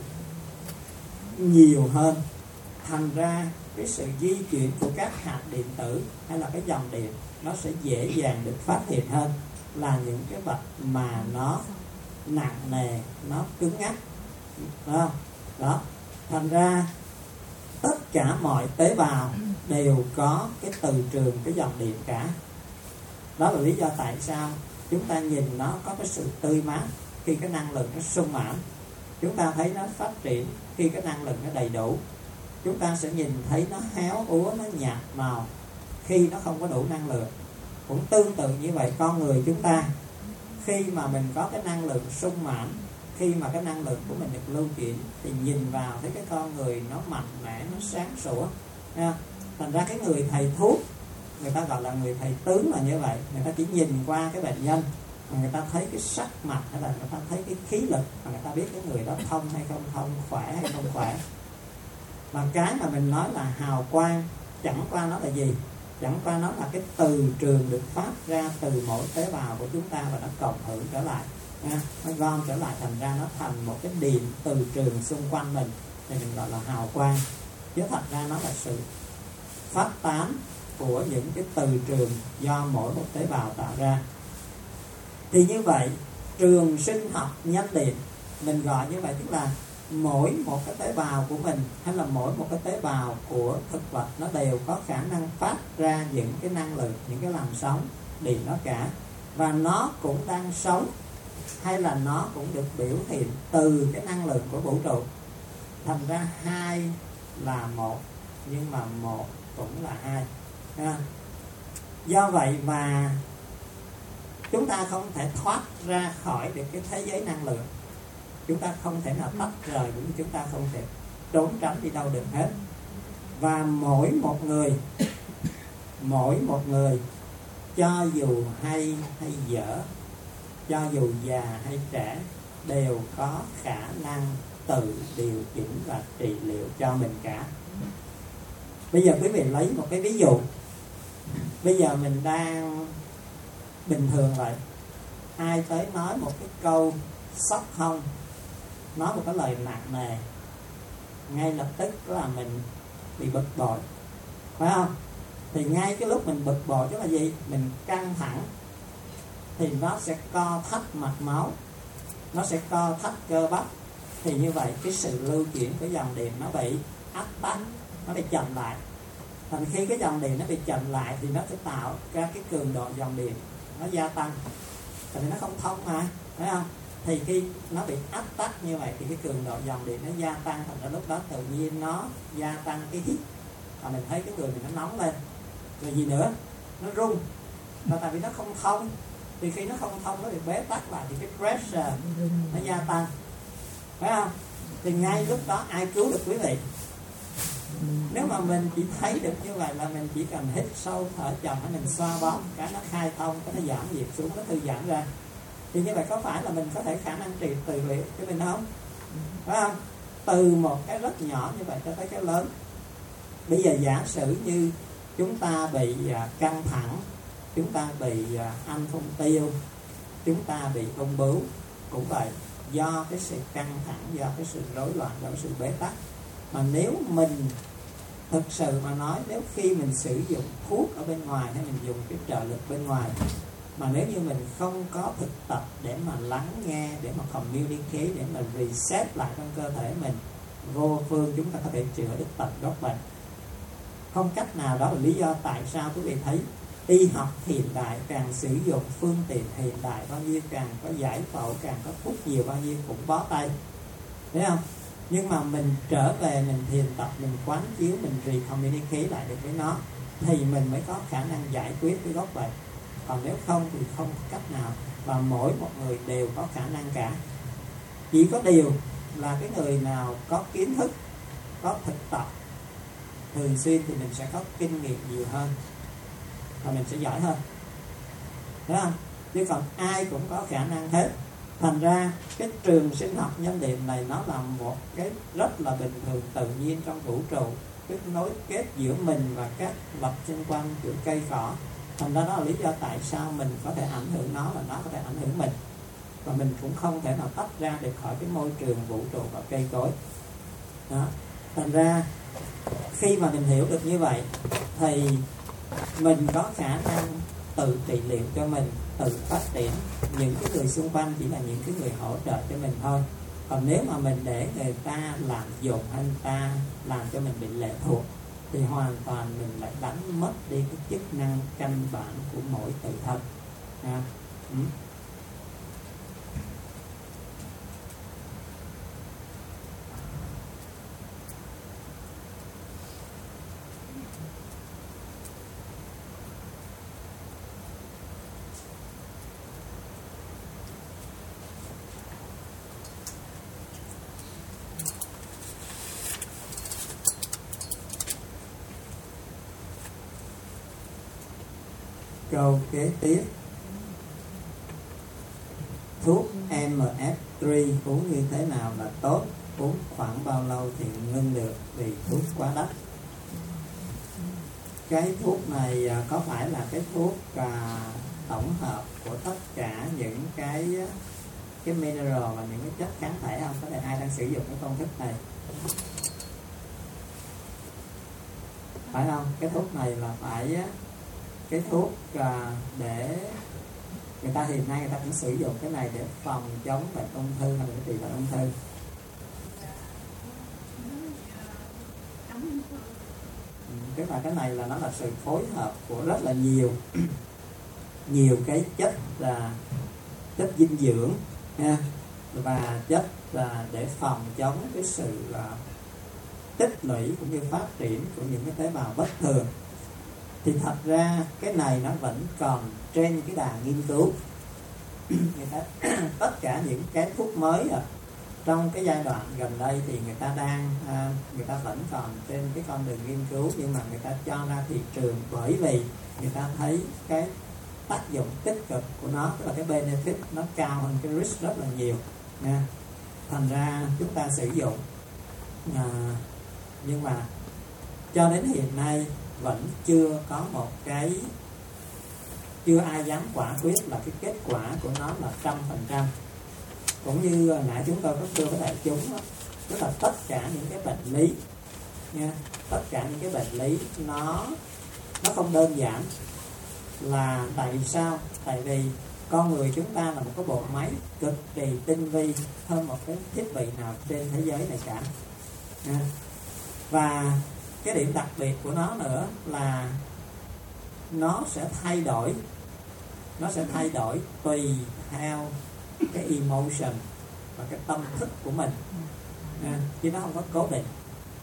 Speaker 1: nhiều hơn. Thành ra cái sự di chuyển của các hạt điện tử hay là cái dòng điện nó sẽ dễ dàng được phát hiện hơn là những cái vật mà nó nặng nề, nó cứng ngắc, đúng không? Đó. Thành ra tất cả mọi tế bào đều có cái từ trường, cái dòng điện cả. Đó là lý do tại sao chúng ta nhìn nó có cái sự tươi mát khi cái năng lượng nó sung mãn. Chúng ta thấy nó phát triển khi cái năng lượng nó đầy đủ. Chúng ta sẽ nhìn thấy nó héo úa, nó nhạt màu khi nó không có đủ năng lượng. Cũng tương tự như vậy, con người chúng ta khi mà mình có cái năng lượng sung mãn, khi mà cái năng lượng của mình được lưu chuyển thì nhìn vào thấy cái con người nó mạnh mẽ, nó sáng sủa nha. Thành ra cái người thầy thuốc, người ta gọi là người thầy tướng là như vậy. Người ta chỉ nhìn qua cái bệnh nhân mà người ta thấy cái sắc mặt hay là người ta thấy cái khí lực mà người ta biết cái người đó thông hay không thông, khỏe hay không khỏe. Mà cái mà mình nói là hào quang chẳng qua nó là gì? Chẳng qua nó là cái từ trường được phát ra từ mỗi tế bào của chúng ta và nó cộng hưởng trở lại nha. Nó gom trở lại, thành ra nó thành một cái điện từ trường xung quanh mình thì mình gọi là hào quang. Chứ thật ra nó là sự phát tán của những cái từ trường do mỗi một tế bào tạo ra. Thì như vậy trường sinh học nhân điện mình gọi như vậy tức là mỗi một cái tế bào của mình hay là mỗi một cái tế bào của thực vật nó đều có khả năng phát ra những cái năng lượng, những cái làm sống để nó cả, và nó cũng đang sống hay là nó cũng được biểu hiện từ cái năng lượng của vũ trụ. Thành ra hai là một nhưng mà một cũng là hai. Do vậy mà chúng ta không thể thoát ra khỏi được cái thế giới năng lượng. Chúng ta không thể nào tách rời, cũng như chúng ta không thể trốn tránh đi đâu được hết. Và mỗi một người mỗi một người cho dù hay hay dở, cho dù già hay trẻ, đều có khả năng tự điều chỉnh và trị liệu cho mình cả. Bây giờ quý vị lấy một cái ví dụ. Bây giờ mình đang bình thường vậy, ai tới nói một cái câu sốc hông, nói một cái lời nặng nề, ngay lập tức là mình bị bực bội, phải không? Thì ngay cái lúc mình bực bội, tức là gì? Mình căng thẳng, thì nó sẽ co thắt mạch máu, nó sẽ co thắt cơ bắp. Thì như vậy cái sự lưu chuyển của dòng điện nó bị áp tắc, nó bị chậm lại. Thành khi cái dòng điện nó bị chậm lại thì nó sẽ tạo ra cái cường độ dòng điện nó gia tăng, tại vì nó không thông mà, phải không? Thì khi nó bị áp tắc như vậy thì cái cường độ dòng điện nó gia tăng, thành ra lúc đó tự nhiên nó gia tăng cái hít, và mình thấy cái người mình nó nóng lên. Rồi gì nữa? Nó rung. Và tại vì nó không thông, thì khi nó không thông nó bị bế tắc lại thì cái pressure nó gia tăng, phải không? Thì ngay lúc đó ai cứu được quý vị? Nếu mà mình chỉ thấy được như vậy là mình chỉ cần hít sâu, thở chậm, hay mình xoa bóp cái nó khai thông, cái nó giảm nhiệt xuống, nó thư giãn ra, thì như vậy có phải là mình có thể khả năng trị tự liệu cho mình không? Phải không? Từ một cái rất nhỏ như vậy cho tới cái lớn. Bây giờ giả sử như chúng ta bị căng thẳng, chúng ta bị ăn không tiêu, chúng ta bị ung bướu, cũng vậy, do cái sự căng thẳng, do cái sự rối loạn, do cái sự bế tắc. Mà nếu mình thực sự mà nói, nếu khi mình sử dụng thuốc ở bên ngoài hay mình dùng cái trợ lực bên ngoài, mà nếu như mình không có thực tập để mà lắng nghe, để mà communicate, để mà reset lại trong cơ thể mình, vô phương chúng ta có thể chữa được tận gốc bệnh. Không cách nào. Đó là lý do tại sao quý vị thấy y học hiện đại càng sử dụng phương tiện hiện đại bao nhiêu, càng có giải phẫu, càng có thuốc nhiều bao nhiêu cũng bó tay, thấy không? Nhưng mà mình trở về, mình thiền tập, mình quán chiếu, mình recommunicate lại được với nó, thì mình mới có khả năng giải quyết cái gốc bệnh. Còn nếu không thì không có cách nào. Và mỗi một người đều có khả năng cả. Chỉ có điều là cái người nào có kiến thức, có thực tập thường xuyên thì mình sẽ có kinh nghiệm nhiều hơn và mình sẽ giỏi hơn, thấy không? Chứ còn ai cũng có khả năng hết. Thành ra cái trường sinh học nhân điện này nó là một cái rất là bình thường, tự nhiên trong vũ trụ, cái nối kết giữa mình và các vật xung quanh, giữa cây cỏ. Thành ra đó là lý do tại sao mình có thể ảnh hưởng nó, và nó có thể ảnh hưởng mình, và mình cũng không thể nào tách ra được khỏi cái môi trường vũ trụ và cây cối đó. Thành ra khi mà mình hiểu được như vậy thì mình có khả năng tự trị liệu cho mình, tự phát triển. Những cái người xung quanh chỉ là những cái người hỗ trợ cho mình thôi. Còn nếu mà mình để người ta lạm dụng hay người ta làm cho mình bị lệ thuộc thì hoàn toàn mình lại đánh mất đi cái chức năng căn bản của mỗi tự thân. À, ừ. Câu kế tiếp: thuốc em ép ba uống như thế nào là tốt? Uống khoảng bao lâu thì ngưng được vì thuốc quá đắt? Cái thuốc này có phải là cái thuốc à, tổng hợp của tất cả những cái cái mineral và những cái chất kháng thể không? Có thể ai đang sử dụng cái công thức này, phải không? Cái thuốc này là phải cái thuốc à, để người ta hiện nay người ta cũng sử dụng cái này để phòng chống bệnh ung thư hay là trị bệnh ung thư. Cái mà cái này là nó là sự phối hợp của rất là nhiều nhiều cái chất là chất dinh dưỡng ha, và chất là để phòng chống cái sự là tích lũy cũng như phát triển của những cái tế bào bất thường. Thì thật ra cái này nó vẫn còn trên cái đà nghiên cứu. Người ta, tất cả những cái thuốc mới à, trong cái giai đoạn gần đây thì người ta đang à, người ta vẫn còn trên cái con đường nghiên cứu, nhưng mà người ta cho ra thị trường bởi vì người ta thấy cái tác dụng tích cực của nó, tức là cái benefit nó cao hơn cái risk rất là nhiều nha. Thành ra chúng ta sử dụng à, nhưng mà cho đến hiện nay vẫn chưa có một cái, chưa ai dám quả quyết là cái kết quả của nó là trăm phần trăm. Cũng như nãy chúng tôi có thưa với đại chúng đó, tức là tất cả những cái bệnh lý nha, tất cả những cái bệnh lý nó nó không đơn giản. Là tại vì sao? Tại vì con người chúng ta là một cái bộ máy cực kỳ tinh vi hơn một cái thiết bị nào trên thế giới này cả nha. Và cái điểm đặc biệt của nó nữa là nó sẽ thay đổi, nó sẽ thay đổi tùy theo cái emotion và cái tâm thức của mình nha. Chứ nó không có cố định,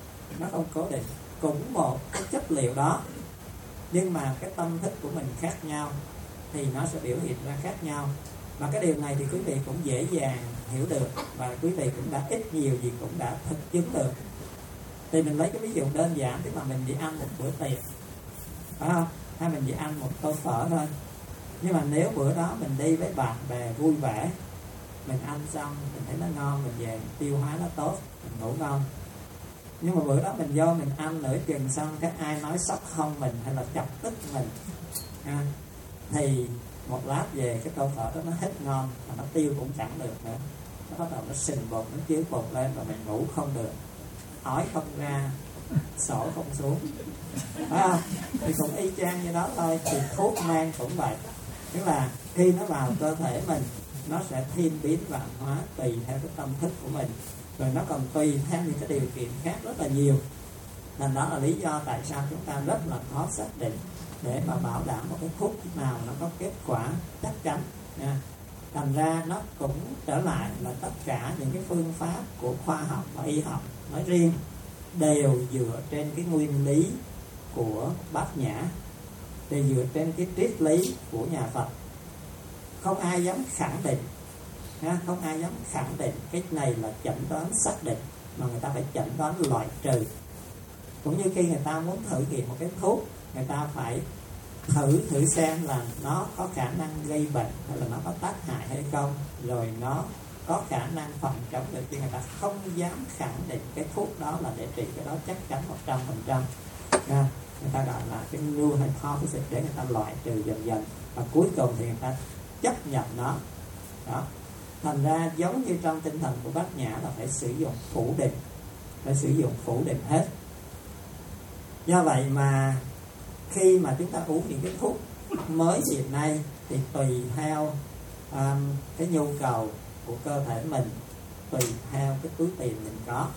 Speaker 1: nó không cố định. Cũng một cái chất liệu đó, nhưng mà cái tâm thức của mình khác nhau thì nó sẽ biểu hiện ra khác nhau. Và cái điều này thì quý vị cũng dễ dàng hiểu được, và quý vị cũng đã ít nhiều gì cũng đã thực chứng được. Thì mình lấy cái ví dụ đơn giản, tức là mình đi ăn một bữa tiệc, phải không? Hay mình chỉ ăn một tô phở thôi. Nhưng mà nếu bữa đó mình đi với bạn bè vui vẻ, mình ăn xong mình thấy nó ngon, mình về mình tiêu hóa nó tốt, mình ngủ ngon. Nhưng mà bữa đó mình vô mình ăn nửa chừng xong cái ai nói sốc hông mình hay là chọc tức mình ha, thì một lát về cái tô phở đó nó hết ngon mà nó tiêu cũng chẳng được nữa. Nó bắt đầu nó sình bột, nó chiếu bột lên và mình ngủ không được, ói không ra, sổ không xuống, phải không? Thì cũng y chang như đó thôi. Thì thuốc men cũng vậy, tức là khi nó vào cơ thể mình nó sẽ thiên biến vạn hóa tùy theo cái tâm thức của mình, rồi nó còn tùy theo những cái điều kiện khác rất là nhiều. Nên đó là lý do tại sao chúng ta rất là khó xác định để mà bảo đảm một cái thuốc nào nó có kết quả chắc chắn nha. Thành ra nó cũng trở lại là tất cả những cái phương pháp của khoa học và y học nói riêng đều dựa trên cái nguyên lý của Bát Nhã, đều dựa trên cái triết lý của nhà Phật. Không ai dám khẳng định, không ai dám khẳng định cái này là chẩn đoán xác định, mà người ta phải chẩn đoán loại trừ. Cũng như khi người ta muốn thử nghiệm một cái thuốc, người ta phải thử thử xem là nó có khả năng gây bệnh hay là nó có tác hại hay không, rồi nó có khả năng phòng chống được, chứ người ta không dám khẳng định cái thuốc đó là để trị cái đó chắc chắn một trăm phần trăm. Người ta gọi là cái null hypothesis để người ta loại trừ dần dần, và cuối cùng thì người ta chấp nhận nó đó. Thành ra giống như trong tinh thần của Bát Nhã là phải sử dụng phủ định, phải sử dụng phủ định hết. Do vậy mà khi mà chúng ta uống những cái thuốc mới hiện nay thì tùy theo um, cái nhu cầu của cơ thể mình, tùy theo cái túi tiền mình có.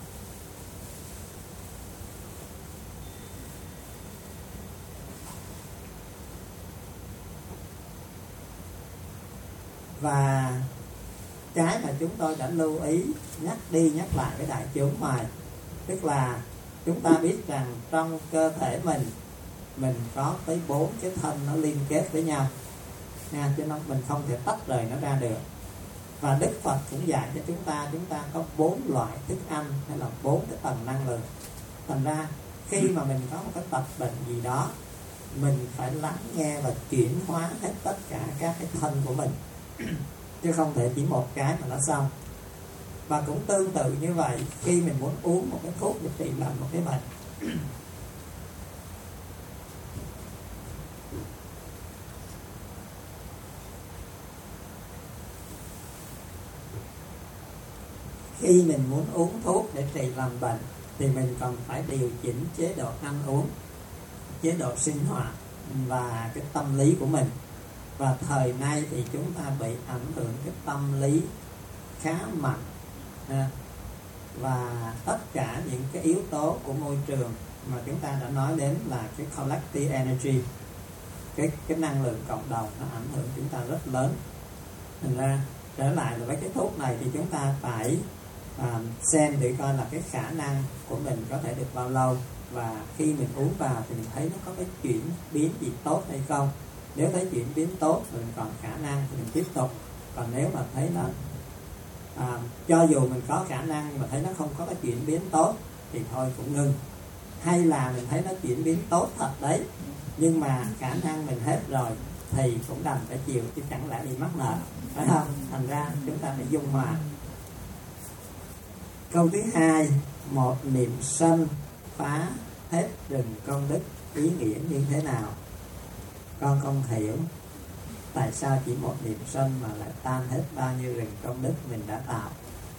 Speaker 1: Và cái mà chúng tôi đã lưu ý nhắc đi nhắc lại với đại chúng mà, tức là chúng ta biết rằng trong cơ thể mình mình có tới bốn cái thân nó liên kết với nhau nha, chứ nó mình không thể tách rời nó ra được. Và Đức Phật cũng dạy cho chúng ta, chúng ta có bốn loại thức ăn hay là bốn cái tầng năng lượng. Thành ra khi mà mình có một cái tật bệnh gì đó, mình phải lắng nghe và chuyển hóa hết tất cả các cái thân của mình, chứ không thể chỉ một cái mà nó xong. Và cũng tương tự như vậy, khi mình muốn uống một cái thuốc để trị lành một cái bệnh, khi mình muốn uống thuốc để trị lành bệnh thì mình còn phải điều chỉnh chế độ ăn uống, chế độ sinh hoạt và cái tâm lý của mình. Và thời nay thì chúng ta bị ảnh hưởng cái tâm lý khá mạnh ha. Và tất cả những cái yếu tố của môi trường mà chúng ta đã nói đến là cái collective energy, cái, cái năng lượng cộng đồng nó ảnh hưởng chúng ta rất lớn. Thành ra trở lại là với cái thuốc này thì chúng ta phải à, xem để coi là cái khả năng của mình có thể được bao lâu, và khi mình uống vào thì mình thấy nó có cái chuyển biến gì tốt hay không. Nếu thấy chuyển biến tốt mình còn khả năng thì mình tiếp tục, còn nếu mà thấy nó à, cho dù mình có khả năng mà thấy nó không có cái chuyển biến tốt thì thôi cũng ngưng. Hay là mình thấy nó chuyển biến tốt thật đấy, nhưng mà khả năng mình hết rồi thì cũng đành phải chịu, chứ chẳng lẽ đi mắc nợ, phải không? Thành ra chúng ta phải dung hòa. Câu thứ hai, một niệm sân phá hết rừng công đức, ý nghĩa như thế nào? Con không hiểu tại sao chỉ một niệm sân mà lại tan hết bao nhiêu rừng công đức mình đã tạo.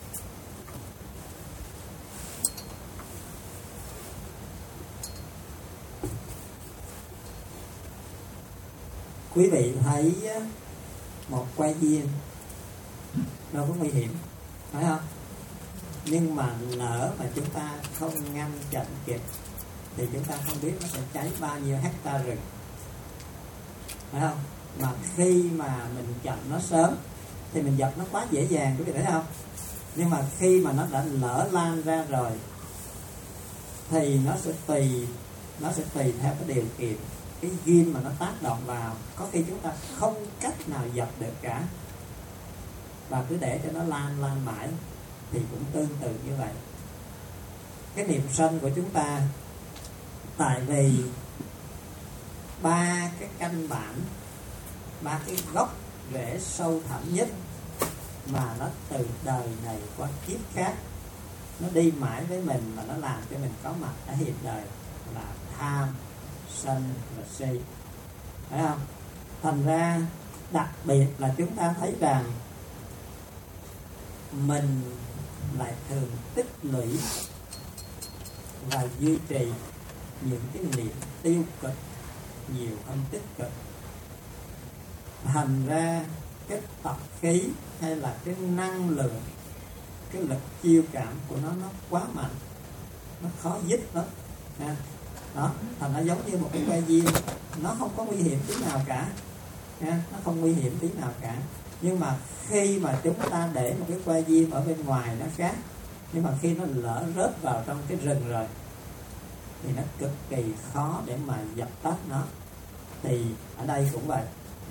Speaker 1: Quý vị thấy một que diêm đâu có nguy hiểm, phải không? Nhưng mà lỡ mà chúng ta không ngăn chặn kịp thì chúng ta không biết nó sẽ cháy bao nhiêu hecta rừng, phải không? Mà khi mà mình chặn nó sớm thì mình dập nó quá dễ dàng, quý vị thấy không? Nhưng mà khi mà nó đã lỡ lan ra rồi thì nó sẽ tùy nó sẽ tùy theo cái điều kiện, cái duyên mà nó tác động vào. Có khi chúng ta không cách nào dập được cả, và cứ để cho nó lan lan mãi thì cũng tương tự như vậy. Cái niệm sân của chúng ta, tại vì ba cái căn bản, ba cái gốc rễ sâu thẳm nhất mà nó từ đời này qua kiếp khác, nó đi mãi với mình mà nó làm cho mình có mặt ở hiện đời, là tham, sân và si, phải không? Thành ra đặc biệt là chúng ta thấy rằng mình lại thường tích lũy và duy trì những cái niệm tiêu cực nhiều hơn tích cực. Thành ra cái tập khí hay là cái năng lượng, cái lực chiêu cảm của nó nó quá mạnh, nó khó dứt lắm ha. Đó, thành nó giống như một cái que diêm, nó không có nguy hiểm tí nào cả ha, nó không nguy hiểm tí nào cả. Nhưng mà khi mà chúng ta để một cái que diêm ở bên ngoài nó khác, nhưng mà khi nó lỡ rớt vào trong cái rừng rồi thì nó cực kỳ khó để mà dập tắt nó. Thì ở đây cũng vậy.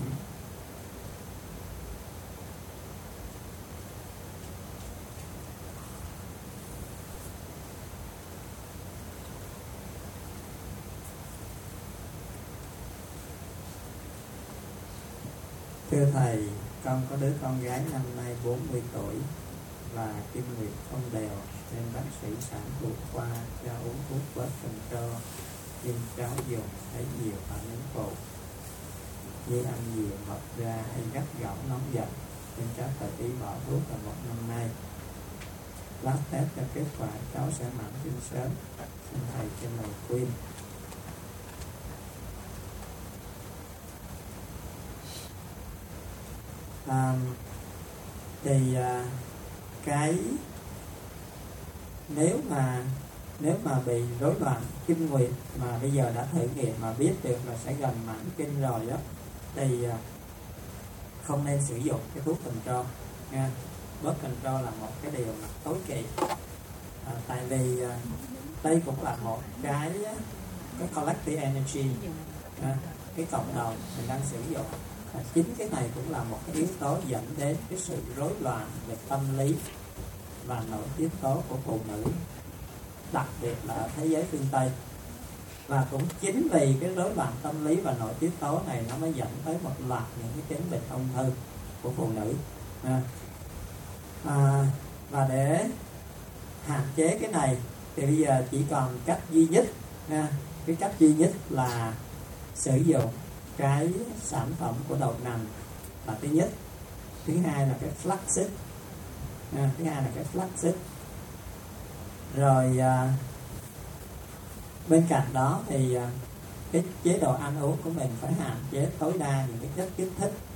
Speaker 1: Thưa Thầy, con có đứa con gái năm nay bốn mươi tuổi và kinh nguyệt không đều, nên bác sĩ sản phụ khoa cho uống thuốc bớt control, nhưng cháu dùng thấy nhiều phản ứng phụ như ăn nhiều, mập ra hay gắt gỏng nóng giận, nên cháu phải ý bỏ thuốc là một năm nay. Lát test cho kết quả cháu sẽ mãn kinh sớm, xin Thầy cho lời khuyên. À, thì à, cái nếu mà nếu mà bị rối loạn kinh nguyệt mà bây giờ đã thử nghiệm mà biết được là sẽ gần mãn kinh rồi đó, thì à, không nên sử dụng cái thuốc control nha. Bớt control là một cái điều mà tối kỵ, à, tại vì à, đây cũng là một cái cái collective energy, à, cái cộng đồng mình đang sử dụng. À, chính cái này cũng là một cái yếu tố dẫn đến cái sự rối loạn về tâm lý và nội tiết tố của phụ nữ, đặc biệt là ở thế giới phương Tây. Và cũng chính vì cái rối loạn tâm lý và nội tiết tố này nó mới dẫn tới một loạt những cái chứng bệnh ung thư của phụ nữ. À, à, và để hạn chế cái này thì bây giờ chỉ còn cách duy nhất, à, cái cách duy nhất là sử dụng cái sản phẩm của đậu nành là thứ nhất. Thứ hai là cái flaxseed, à, thứ hai là cái flaxseed. Rồi à, bên cạnh đó thì à, cái chế độ ăn uống của mình phải hạn chế tối đa những cái chất kích thích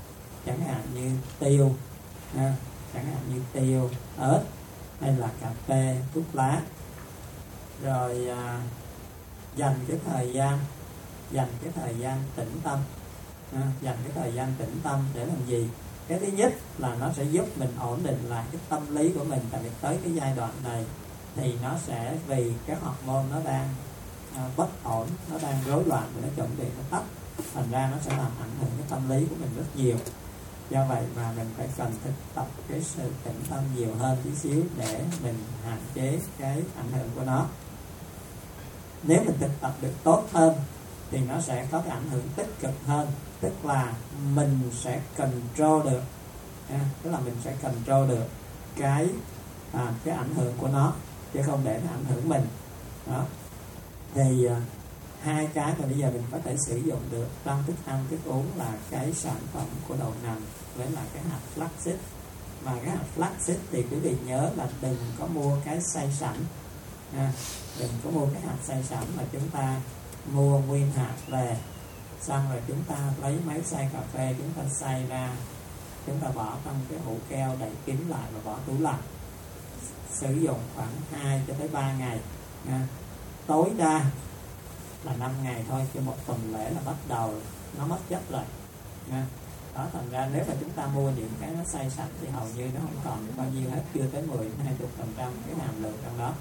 Speaker 1: như tiêu ha, chẳng hạn như tiêu, ớt hay là cà phê, thuốc lá. Rồi à, dành cái thời gian dành cái thời gian tĩnh tâm, à, dành cái thời gian tĩnh tâm để làm gì? Cái thứ nhất là nó sẽ giúp mình ổn định lại cái tâm lý của mình, tại vì tới cái giai đoạn này thì nó sẽ vì cái hormone nó đang à, bất ổn, nó đang rối loạn và nó chuẩn bị nó tắt, thành ra nó sẽ làm ảnh hưởng cái tâm lý của mình rất nhiều. Do vậy mà mình phải cần thực tập cái sự tĩnh tâm nhiều hơn tí xíu để mình hạn chế cái ảnh hưởng của nó. Nếu mình thực tập được tốt hơn thì nó sẽ có cái ảnh hưởng tích cực hơn, tức là mình sẽ control được, à, tức là mình sẽ control được cái à, cái ảnh hưởng của nó, chứ không để nó ảnh hưởng mình. Đó. Thì à, hai cái mà bây giờ mình có thể sử dụng được trong thức ăn thức uống là cái sản phẩm của đậu nành với là cái hạt flaxseed. Mà cái hạt flaxseed thì quý vị nhớ là đừng có mua cái xay sẵn, à, đừng có mua cái hạt xay sẵn, mà chúng ta mua nguyên hạt về, xong rồi chúng ta lấy máy xay cà phê, chúng ta xay ra, chúng ta bỏ trong cái hũ keo đậy kín lại và bỏ tủ lạnh, sử dụng khoảng hai cho tới ba ngày, à, tối đa là năm ngày thôi, chứ một tuần lễ là bắt đầu nó mất chất rồi. À, đó, thành ra nếu mà chúng ta mua những cái nó xay sẵn thì hầu như nó không còn bao nhiêu hết, chưa tới mười đến hai mươi phần trăm cái hàm lượng trong đó.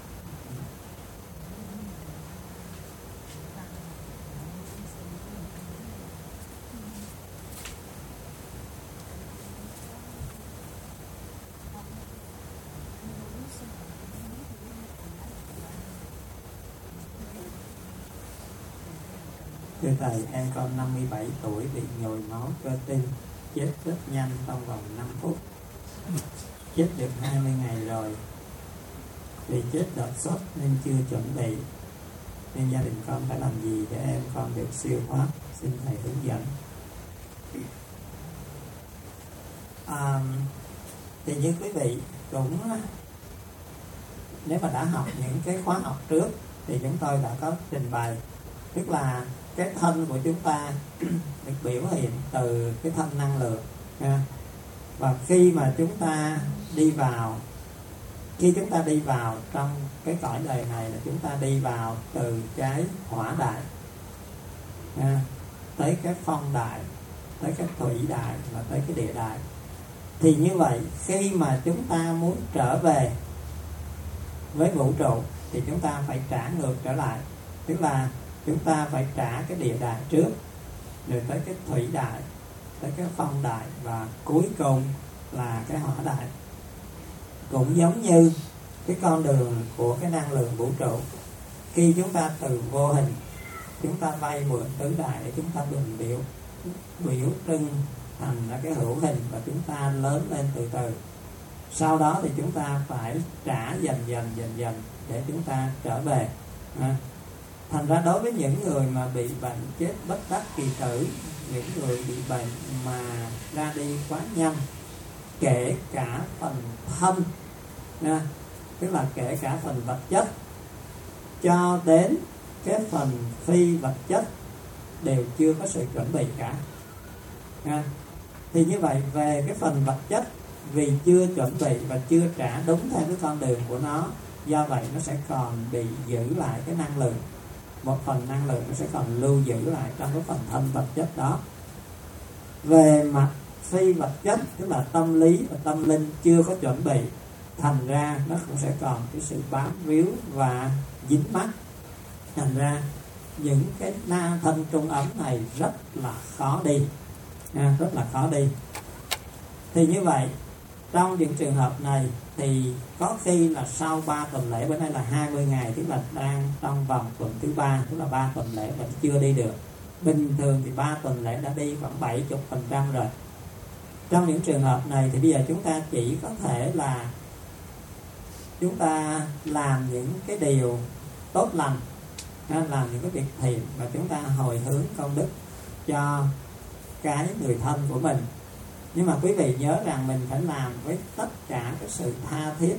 Speaker 1: Thưa Thầy, em con năm mươi bảy tuổi bị nhồi máu cơ tim, chết rất nhanh trong vòng năm phút. Chết được hai mươi ngày rồi. Vì chết đột xuất nên chưa chuẩn bị, nên gia đình con phải làm gì để em con được siêu thoát? Xin Thầy hướng dẫn. À, thì như quý vị cũng, nếu mà đã học những cái khóa học trước thì chúng tôi đã có trình bày, tức là cái thân của chúng ta được biểu hiện từ cái thân năng lượng, ha. Và khi mà chúng ta đi vào khi chúng ta đi vào trong cái cõi đời này là chúng ta đi vào từ cái hỏa đại, ha, tới cái phong đại, tới cái thủy đại và tới cái địa đại. Thì như vậy khi mà chúng ta muốn trở về với vũ trụ thì chúng ta phải trả ngược trở lại, tức là chúng ta phải trả cái địa đại trước, rồi tới cái thủy đại, tới cái phong đại, và cuối cùng là cái hỏa đại. Cũng giống như cái con đường của cái năng lượng vũ trụ, khi chúng ta từ vô hình chúng ta vay mượn tứ đại để chúng ta bình biểu biểu trưng thành ra cái hữu hình, và chúng ta lớn lên từ từ. Sau đó thì chúng ta phải trả dần dần dần dần để chúng ta trở về. À, thành ra đối với những người mà bị bệnh chết bất đắc kỳ tử, những người bị bệnh mà ra đi quá nhanh, kể cả phần thân, à, tức là kể cả phần vật chất cho đến cái phần phi vật chất đều chưa có sự chuẩn bị cả. À, thì như vậy về cái phần vật chất, vì chưa chuẩn bị và chưa trả đúng theo cái con đường của nó, do vậy nó sẽ còn bị giữ lại cái năng lượng, một phần năng lượng nó sẽ còn lưu giữ lại trong cái phần thân vật chất đó. Về mặt phi vật chất, tức là tâm lý và tâm linh chưa có chuẩn bị, thành ra nó cũng sẽ còn cái sự bám víu và dính mắc. Thành ra những cái na thân trung ấm này rất là khó đi, à, rất là khó đi. Thì như vậy trong những trường hợp này thì có khi là sau ba tuần lễ, bữa nay là hai mươi ngày, tức là đang trong vòng tuần thứ ba, tức là ba tuần lễ vẫn chưa đi được. Bình thường thì ba tuần lễ đã đi khoảng bảy mươi phần trăm rồi. Trong những trường hợp này thì bây giờ chúng ta chỉ có thể là chúng ta làm những cái điều tốt lành, làm những cái việc thiện, và chúng ta hồi hướng công đức cho cái người thân của mình. Nhưng mà quý vị nhớ rằng mình phải làm với tất cả cái sự tha thiết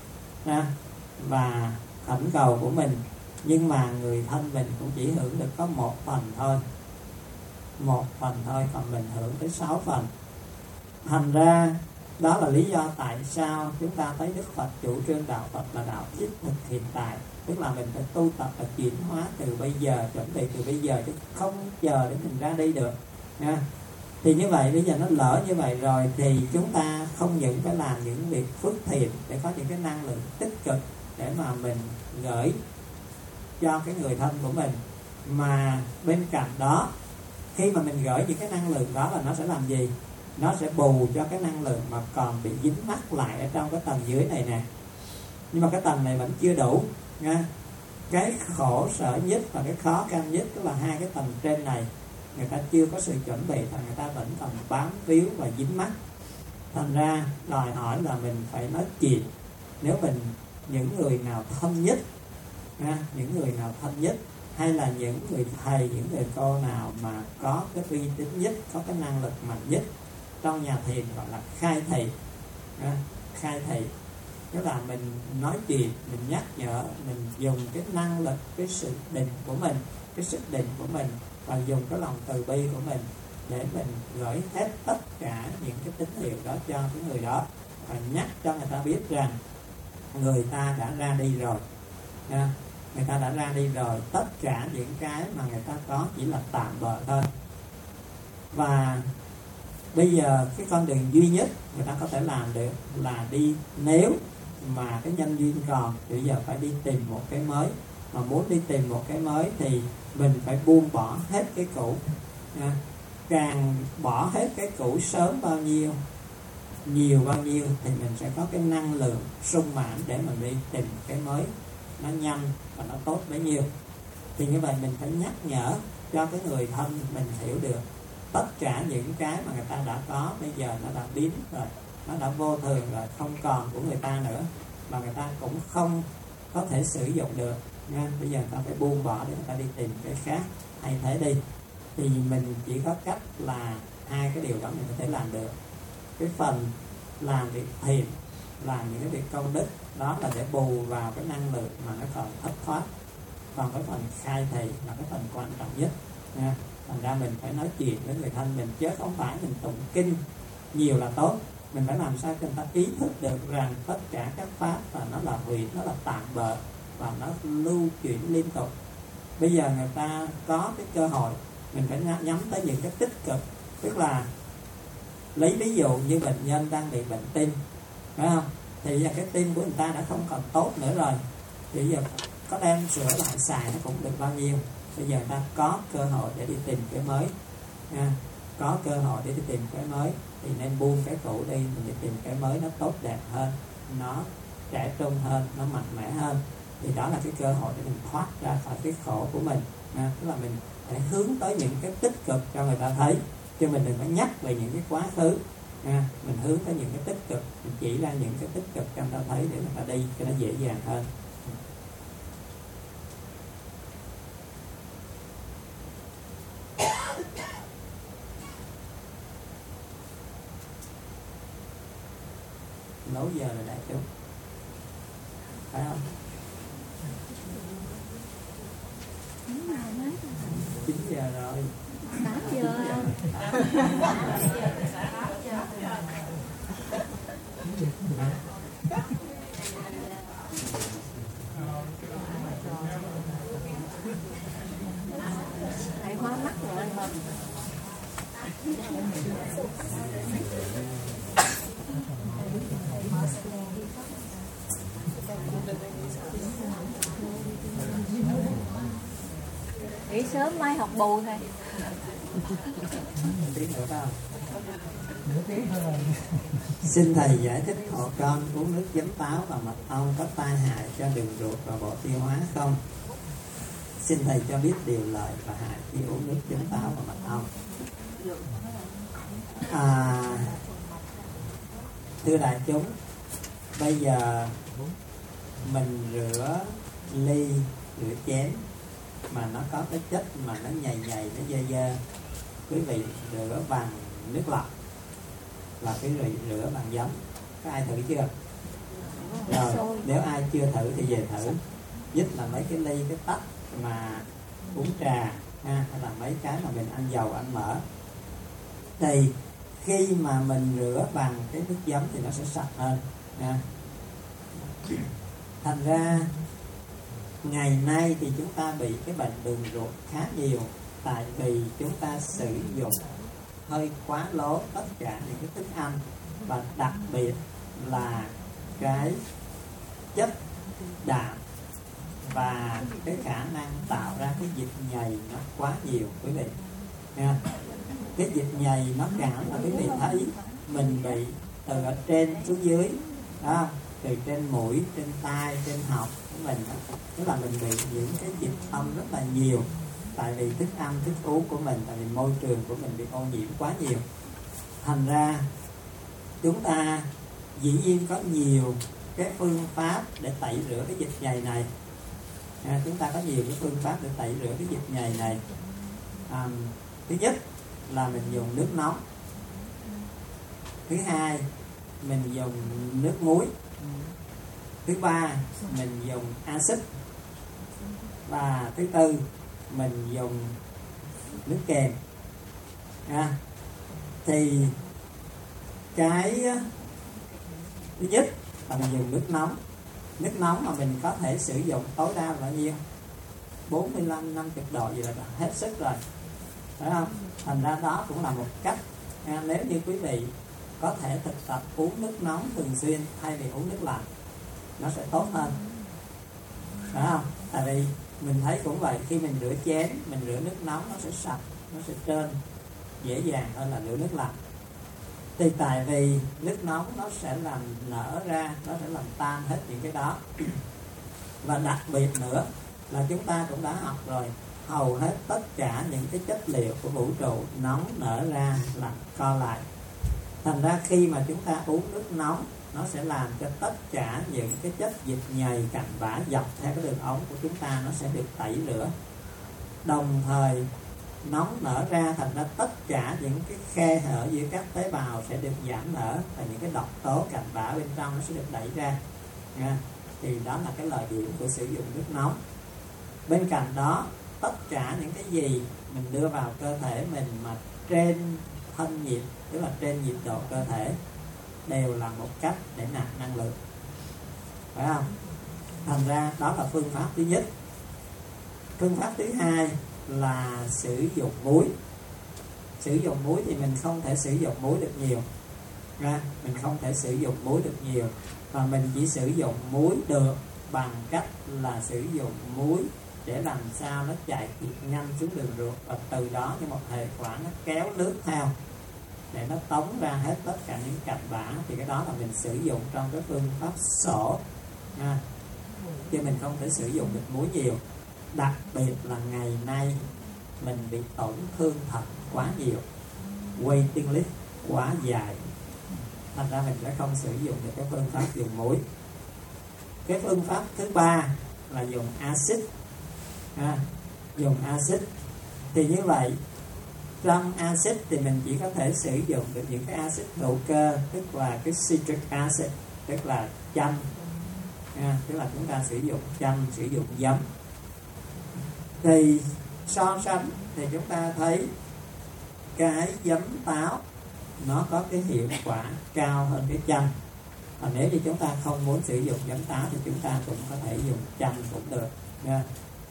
Speaker 1: và khẩn cầu của mình. Nhưng mà người thân mình cũng chỉ hưởng được có một phần thôi, một phần thôi, còn mình hưởng tới sáu phần. Thành ra đó là lý do tại sao chúng ta thấy Đức Phật chủ trương đạo Phật là đạo thiết thực hiện tại, tức là mình phải tu tập và chuyển hóa từ bây giờ, chuẩn bị từ bây giờ chứ không chờ để mình ra đi được nha. Thì như vậy bây giờ nó lỡ như vậy rồi thì chúng ta không những phải làm những việc phước thiện để có những cái năng lượng tích cực để mà mình gửi cho cái người thân của mình, mà bên cạnh đó khi mà mình gửi những cái năng lượng đó là nó sẽ làm gì? Nó sẽ bù cho cái năng lượng mà còn bị dính mắc lại ở trong cái tầng dưới này nè. Nhưng mà cái tầng này vẫn chưa đủ nha. Cái khổ sở nhất và cái khó khăn nhất tức là hai cái tầng trên này người ta chưa có sự chuẩn bị, thì người ta vẫn còn bám víu và dính mắc. Thành ra đòi hỏi là mình phải nói chuyện. Nếu mình những người nào thân nhất nha, những người nào thân nhất hay là những người thầy, những người cô nào mà có cái uy tín nhất, có cái năng lực mạnh nhất trong nhà thiền gọi là khai thị. À, khai thị tức là mình nói chuyện, mình nhắc nhở, mình dùng cái năng lực, cái sự định của mình, cái sức định của mình và dùng cái lòng từ bi của mình để mình gửi hết tất cả những cái tín hiệu đó cho cái người đó và nhắc cho người ta biết rằng người ta đã ra đi rồi. À, người ta đã ra đi rồi, tất cả những cái mà người ta có chỉ là tạm bợ thôi. Và bây giờ cái con đường duy nhất người ta có thể làm được là đi, nếu mà cái nhân duyên còn thì bây giờ phải đi tìm một cái mới. Mà muốn đi tìm một cái mới thì mình phải buông bỏ hết cái cũ. À, càng bỏ hết cái cũ sớm bao nhiêu, nhiều bao nhiêu thì mình sẽ có cái năng lượng sung mãn để mình đi tìm cái mới nó nhanh và nó tốt bấy nhiêu. Thì như vậy mình phải nhắc nhở cho cái người thân mình hiểu được tất cả những cái mà người ta đã có bây giờ nó đã biến rồi, nó đã vô thường rồi, không còn của người ta nữa, mà người ta cũng không có thể sử dụng được nha. Bây giờ người ta phải buông bỏ để người ta đi tìm cái khác thay thế đi. Thì mình chỉ có cách là hai cái điều đó mình có thể làm được. Cái phần làm việc thiện, làm những cái việc công đức đó là để bù vào cái năng lượng mà nó còn thất thoát. Còn cái phần khai thị là cái phần quan trọng nhất nha. Thành ra mình phải nói chuyện với người thân mình, chứ không phải mình tụng kinh nhiều là tốt. Mình phải làm sao cho người ta ý thức được rằng tất cả các pháp và nó là hủy, nó là tạm bợ và nó lưu chuyển liên tục. Bây giờ người ta có cái cơ hội, mình phải nhắm tới những cái tích cực. Tức là lấy ví dụ như bệnh nhân đang bị bệnh tim, phải không? Thì bây giờ cái tim của người ta đã không còn tốt nữa rồi, thì bây giờ có đem sửa lại xài nó cũng được bao nhiêu. Bây giờ người ta có cơ hội để đi tìm cái mới nha. Có cơ hội để đi tìm cái mới thì nên buông cái cũ đi, mình đi tìm cái mới nó tốt đẹp hơn, nó trẻ trung hơn, nó mạnh mẽ hơn. Thì đó là cái cơ hội để mình thoát ra khỏi cái khổ của mình nha. Tức là mình phải hướng tới những cái tích cực cho người ta thấy, chứ mình đừng có nhắc về những cái quá khứ nha. Mình hướng tới những cái tích cực, mình chỉ ra những cái tích cực cho người ta thấy để người ta đi cho nó dễ dàng hơn. Nấu giờ là đại chúng, phải không? chín giờ rồi.
Speaker 2: tám giờ. Thầy hoa mắt rồi. Nghỉ sớm mai học bù thôi.
Speaker 1: Xin thầy giải thích hộ con uống nước giấm táo và mật ong có tai hại cho đường ruột và bộ tiêu hóa không? Xin thầy cho biết điều lợi và hại khi uống nước giấm táo và mật ong. À, thưa đại chúng, bây giờ mình rửa ly, rửa chén mà nó có cái chất mà nó nhầy nhầy, nó dơ dơ, quý vị rửa bằng nước lọc là quý vị rửa bằng giấm. Có ai thử chưa? Rồi, nếu ai chưa thử thì về thử. Nhất là mấy cái ly, cái tách mà uống trà ha, hay là mấy cái mà mình ăn dầu, ăn mỡ. Thì khi mà mình rửa bằng cái nước giấm thì nó sẽ sạch hơn nha. Thành ra ngày nay thì chúng ta bị cái bệnh đường ruột khá nhiều, tại vì chúng ta sử dụng hơi quá lố tất cả những cái thức ăn, và đặc biệt là cái chất đạm và cái khả năng tạo ra cái dịch nhầy nó quá nhiều quý vị nha. Cái dịch nhầy nó cảm là quý vị thấy mình bị từ ở trên xuống dưới đó, từ trên mũi, trên tai, trên họng của mình đó. Tức là mình bị những cái dịch âm rất là nhiều, tại vì thức ăn, thức uống của mình, tại vì môi trường của mình bị ô nhiễm quá nhiều. Thành ra chúng ta dĩ nhiên có nhiều cái phương pháp để tẩy rửa cái dịch nhầy này. À, chúng ta có nhiều cái phương pháp để tẩy rửa cái dịch nhầy này. À, thứ nhất là mình dùng nước nóng. Thứ hai, mình dùng nước muối. Thứ ba, mình dùng axit. Và thứ tư, mình dùng nước kèm. À, thì cái thứ nhất là mình dùng nước nóng. Nước nóng mà mình có thể sử dụng tối đa là bao nhiêu? bốn mươi lăm năm mươi độ gì là hết sức rồi, phải không? Thành ra đó cũng là một cách. À, nếu như quý vị có thể thực tập uống nước nóng thường xuyên thay vì uống nước lạnh, nó sẽ tốt hơn, phải không? Tại vì mình thấy cũng vậy, khi mình rửa chén, mình rửa nước nóng nó sẽ sạch, nó sẽ trơn dễ dàng hơn là rửa nước lạnh. Thì tại vì nước nóng nó sẽ làm nở ra, nó sẽ làm tan hết những cái đó. Và đặc biệt nữa là chúng ta cũng đã học rồi, hầu hết tất cả những cái chất liệu của vũ trụ nóng nở ra là co lại. Thành ra khi mà chúng ta uống nước nóng, nó sẽ làm cho tất cả những cái chất dịch nhầy, cặn bã dọc theo cái đường ống của chúng ta nó sẽ được tẩy rửa. Đồng thời nóng nở ra, thành ra tất cả những cái khe hở giữa các tế bào sẽ được giãn nở, và những cái độc tố cặn bã bên trong nó sẽ được đẩy ra nha. Thì đó là cái lợi điểm của sử dụng nước nóng. Bên cạnh đó, tất cả những cái gì mình đưa vào cơ thể mình mà trên thân nhiệt, tức là trên nhiệt độ cơ thể, đều là một cách để nạp năng lượng, phải không? Thành ra đó là phương pháp thứ nhất. Phương pháp thứ hai là sử dụng muối. Sử dụng muối thì mình không thể sử dụng muối được nhiều nha. Mình không thể sử dụng muối được nhiều, và mình chỉ sử dụng muối được bằng cách là sử dụng muối để làm sao nó chạy nhanh xuống đường ruột, và từ đó như một hệ quả nó kéo nước theo để nó tống ra hết tất cả những cặn bã. Thì cái đó là mình sử dụng trong cái phương pháp sổ nha. Chứ mình không thể sử dụng được muối nhiều. Đặc biệt là ngày nay mình bị tổn thương thận quá nhiều, waiting list quá dài, thành ra mình sẽ không sử dụng được cái phương pháp dùng muối. Cái phương pháp thứ ba là dùng axit. À, dùng axit thì như vậy, trong axit thì mình chỉ có thể sử dụng được những cái axit hữu cơ, tức là cái citric acid, tức là chanh. À, tức là chúng ta sử dụng chanh, sử dụng giấm. Thì so sánh thì chúng ta thấy cái giấm táo nó có cái hiệu quả cao hơn cái chanh. Và nếu như chúng ta không muốn sử dụng giấm táo thì chúng ta cũng có thể dùng chanh cũng được nha.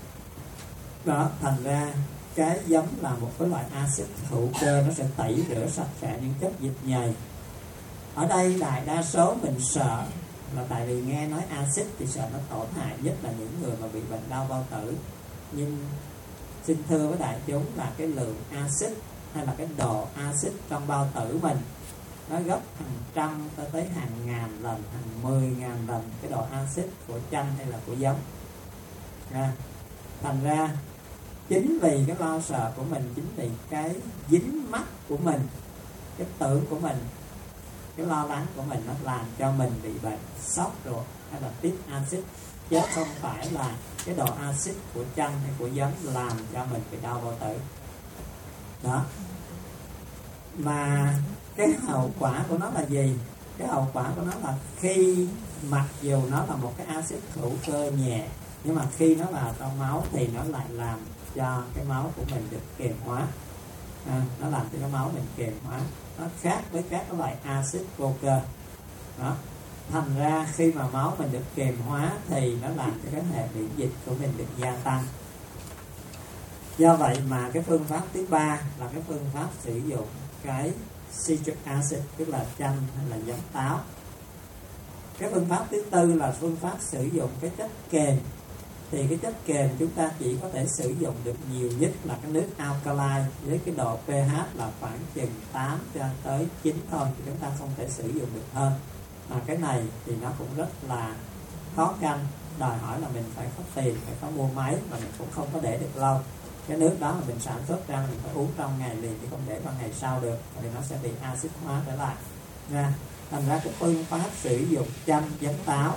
Speaker 1: Đó, thành ra cái giấm là một cái loại axit hữu cơ, nó sẽ tẩy rửa sạch sẽ những chất dịch nhầy. Ở đây đại đa số mình sợ là tại vì nghe nói axit thì sợ nó tổn hại, nhất là những người mà bị bệnh đau bao tử. Nhưng xin thưa với đại chúng là cái lượng axit hay là cái độ axit trong bao tử mình nó gấp hàng trăm tới tới hàng ngàn lần, hàng mười ngàn lần cái độ axit của chanh hay là của giấm. À, thành ra chính vì cái lo sợ của mình, chính vì cái dính mắc của mình, cái tưởng của mình, cái lo lắng của mình, nó làm cho mình bị bệnh sốc ruột hay là tiết axit, chứ không phải là cái độ axit của chanh hay của giấm làm cho mình bị đau bao tử. Đó. Mà cái hậu quả của nó là gì? Cái hậu quả của nó là khi mặc dù nó là một cái axit hữu cơ nhẹ, nhưng mà khi nó vào trong máu thì nó lại làm cho cái máu của mình được kiềm hóa. À, nó làm cho cái máu mình kiềm hóa. nó khác với các cái loại axit vô cơ đó. Thành ra khi mà máu mình được kiềm hóa thì nó làm cho cái hệ miễn dịch của mình được gia tăng. Do vậy mà cái phương pháp thứ ba là cái phương pháp sử dụng cái citric acid, tức là chanh hay là giấm táo. Cái phương pháp thứ tư là phương pháp sử dụng cái chất kềm. Thì cái chất kềm chúng ta chỉ có thể sử dụng được nhiều nhất là cái nước alkaline với cái độ pH là khoảng chừng tám cho tới chín thôi, thì chúng ta không thể sử dụng được hơn. Mà cái này thì nó cũng rất là khó khăn, đòi hỏi là mình phải có tiền, phải có mua máy, mà mình cũng không có để được lâu. Cái nước đó mà mình sản xuất ra mình phải uống trong ngày liền, chứ không để vào ngày sau được, thì nó sẽ bị axit hóa trở lại nha. Thành ra cái phương pháp sử dụng chanh giấm táo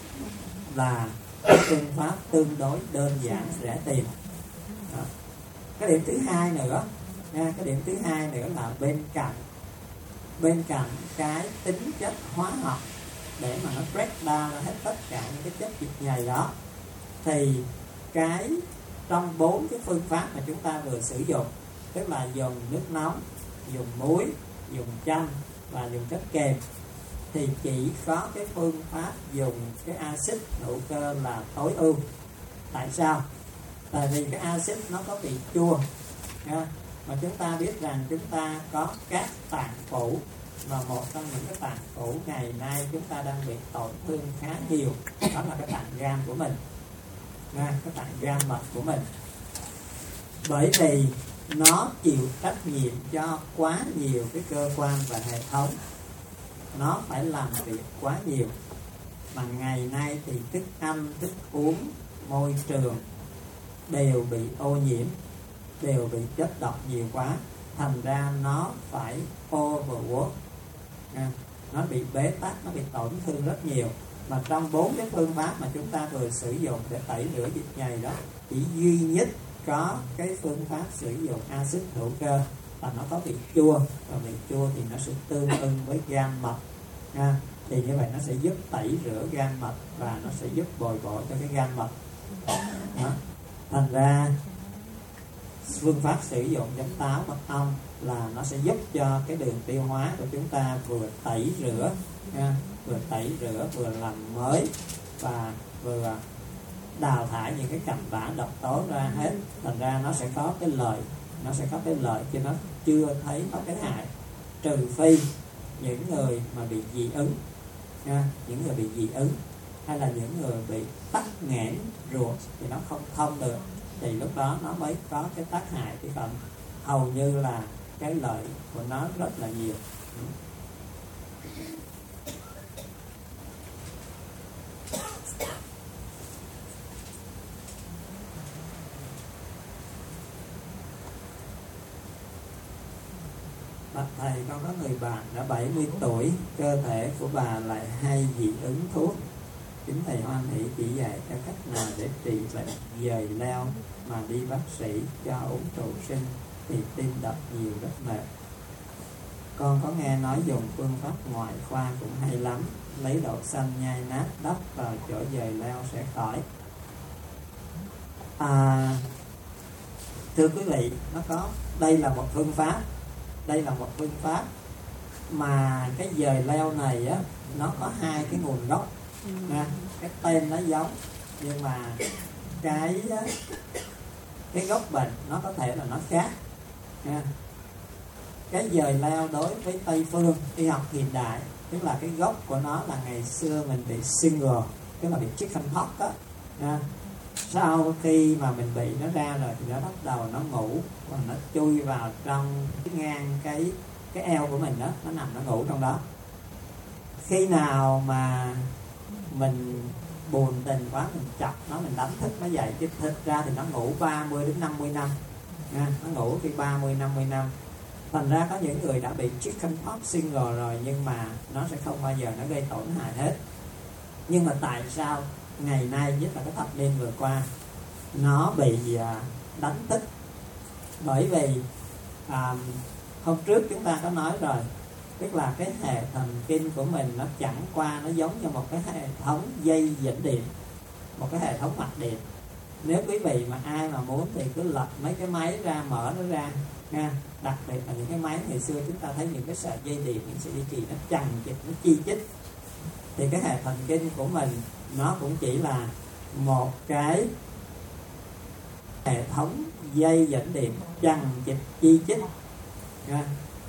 Speaker 1: là cái phương pháp tương đối đơn giản, rẻ tiền đó. Cái điểm thứ hai nữa nha, cái điểm thứ hai nữa là bên cạnh bên cạnh cái tính chất hóa học để mà nó break down hết tất cả những cái chất dịch nhầy đó, thì cái trong bốn cái phương pháp mà chúng ta vừa sử dụng, tức là dùng nước nóng, dùng muối, dùng chanh và dùng chất kềm, thì chỉ có cái phương pháp dùng cái axit hữu cơ là tối ưu. Tại sao? Tại vì cái axit nó có vị chua nha. Mà chúng ta biết rằng chúng ta có các tạng phủ, và một trong những cái tạng phủ ngày nay chúng ta đang bị tổn thương khá nhiều, đó là cái tạng gan của mình nha, cái tạng gan mật của mình. Bởi vì nó chịu trách nhiệm cho quá nhiều cái cơ quan và hệ thống, nó phải làm việc quá nhiều. Mà ngày nay thì thức ăn, thức uống, môi trường đều bị ô nhiễm, đều bị chất độc nhiều quá, thành ra nó phải overwork, nó bị bế tắc, nó bị tổn thương rất nhiều. Mà trong bốn cái phương pháp mà chúng ta vừa sử dụng để tẩy rửa dịch nhầy đó, chỉ duy nhất có cái phương pháp sử dụng axit hữu cơ và nó có vị chua, và vị chua thì nó sẽ tương ưng với gan mật nha. Thì như vậy nó sẽ giúp tẩy rửa gan mật và nó sẽ giúp bồi bổ cho cái gan mật đó. Thành ra phương pháp sử dụng giấm táo mật ong là nó sẽ giúp cho cái đường tiêu hóa của chúng ta vừa tẩy rửa nha, vừa tẩy rửa vừa làm mới và vừa đào thải những cái cặn bã độc tố ra hết. Thành ra nó sẽ có cái lợi, nó sẽ có cái lợi chứ nó chưa thấy có cái hại, trừ phi những người mà bị dị ứng nha, những người bị dị ứng hay là những người bị tắc nghẽn ruột thì nó không thông được, thì lúc đó nó mới có cái tác hại. Chứ còn hầu như là cái lợi của nó rất là nhiều. Bạch thầy, con có người bạn đã bảy mươi tuổi, cơ thể của bà lại hay dị ứng thuốc. Kính thầy hoan hỷ chỉ dạy cho cách nào để trị bệnh dời leo mà đi bác sĩ cho uống trụ sinh thì tim đập nhiều rất mệt. Con có nghe nói dùng phương pháp ngoại khoa cũng hay lắm, lấy đậu xanh nhai nát đắp vào chỗ dời leo sẽ khỏi. À, thưa quý vị, nó có đây là một phương pháp, đây là một phương pháp mà cái dời leo này á, nó có hai cái nguồn gốc. Nha, cái tên nó giống nhưng mà cái cái gốc bệnh nó có thể là nó khác nha. Cái dời leo đối với Tây phương y học hiện đại, tức là cái gốc của nó là ngày xưa mình bị single, tức là bị chicken pox á nha. Sau khi mà mình bị nó ra rồi thì nó bắt đầu nó ngủ và nó chui vào trong cái ngang cái cái eo của mình đó, nó nằm nó ngủ trong đó. Khi nào mà mình buồn tình quá, mình chọc nó, mình đánh thức nó dậy, chứ thực ra thì nó ngủ ba mươi đến năm mươi năm nha, nó ngủ khi ba mươi năm mươi năm. Thành ra có những người đã bị chicken pox single rồi nhưng mà nó sẽ không bao giờ nó gây tổn hại hết. Nhưng mà tại sao ngày nay, nhất là cái thập niên vừa qua, nó bị đánh thức? Bởi vì à, hôm trước chúng ta có nói rồi, tức là cái hệ thần kinh của mình nó chẳng qua, nó giống như một cái hệ thống dây dẫn điện, một cái hệ thống mạch điện. Nếu quý vị mà ai mà muốn thì cứ lật mấy cái máy ra, mở nó ra, nha. Đặc biệt là những cái máy ngày xưa chúng ta thấy những cái sợi dây điện, những sợi dây chuyền nó chằng chịt, nó chi chít, thì cái hệ thần kinh của mình nó cũng chỉ là một cái hệ thống dây dẫn điện chằng chịt chi chít nha.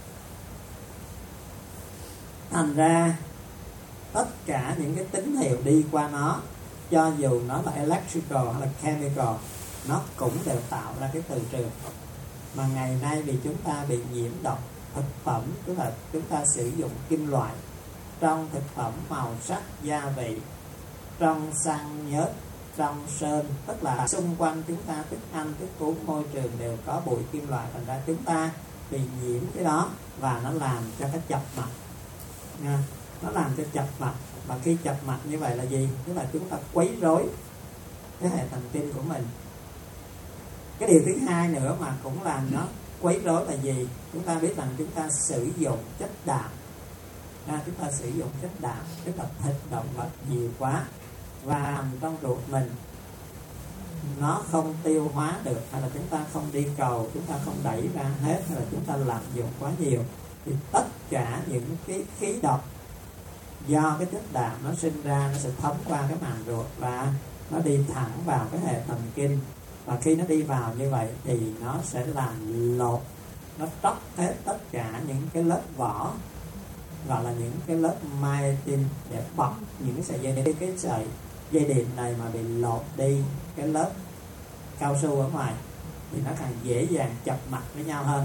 Speaker 1: Thành ra tất cả những cái tín hiệu đi qua nó, cho dù nó là electrical hay là chemical, nó cũng đều tạo ra cái từ trường. Mà ngày nay vì chúng ta bị nhiễm độc thực phẩm, tức là chúng ta sử dụng kim loại trong thực phẩm, màu sắc, gia vị, trong xăng nhớt, trong sơn, tức là xung quanh chúng ta thức ăn, thức uống, môi trường đều có bụi kim loại. Thành ra chúng ta bị nhiễm cái đó và nó làm cho cái chập mạch nha. Nó làm cho chập mạch, và khi chập mạch như vậy là gì? Tức là chúng ta quấy rối cái hệ thần kinh của mình. Cái điều thứ hai nữa mà cũng làm nó quấy rối là gì? Chúng ta biết rằng chúng ta sử dụng chất đạm, à, chúng ta sử dụng chất đạm, tức là thịt động vật nhiều quá, và nằm trong ruột mình nó không tiêu hóa được, hay là chúng ta không đi cầu, chúng ta không đẩy ra hết, hay là chúng ta lạm dụng quá nhiều, thì tất cả những cái khí độc do cái chất đạm nó sinh ra, nó sẽ thấm qua cái màng ruột và nó đi thẳng vào cái hệ thần kinh. Và khi nó đi vào như vậy thì nó sẽ làm lột, nó tróc hết tất cả những cái lớp vỏ, gọi là những cái lớp myosin, để bọc những cái sợi dây điện. Cái sợi dây điện này mà bị lột đi cái lớp cao su ở ngoài thì nó càng dễ dàng chập mạch với nhau hơn.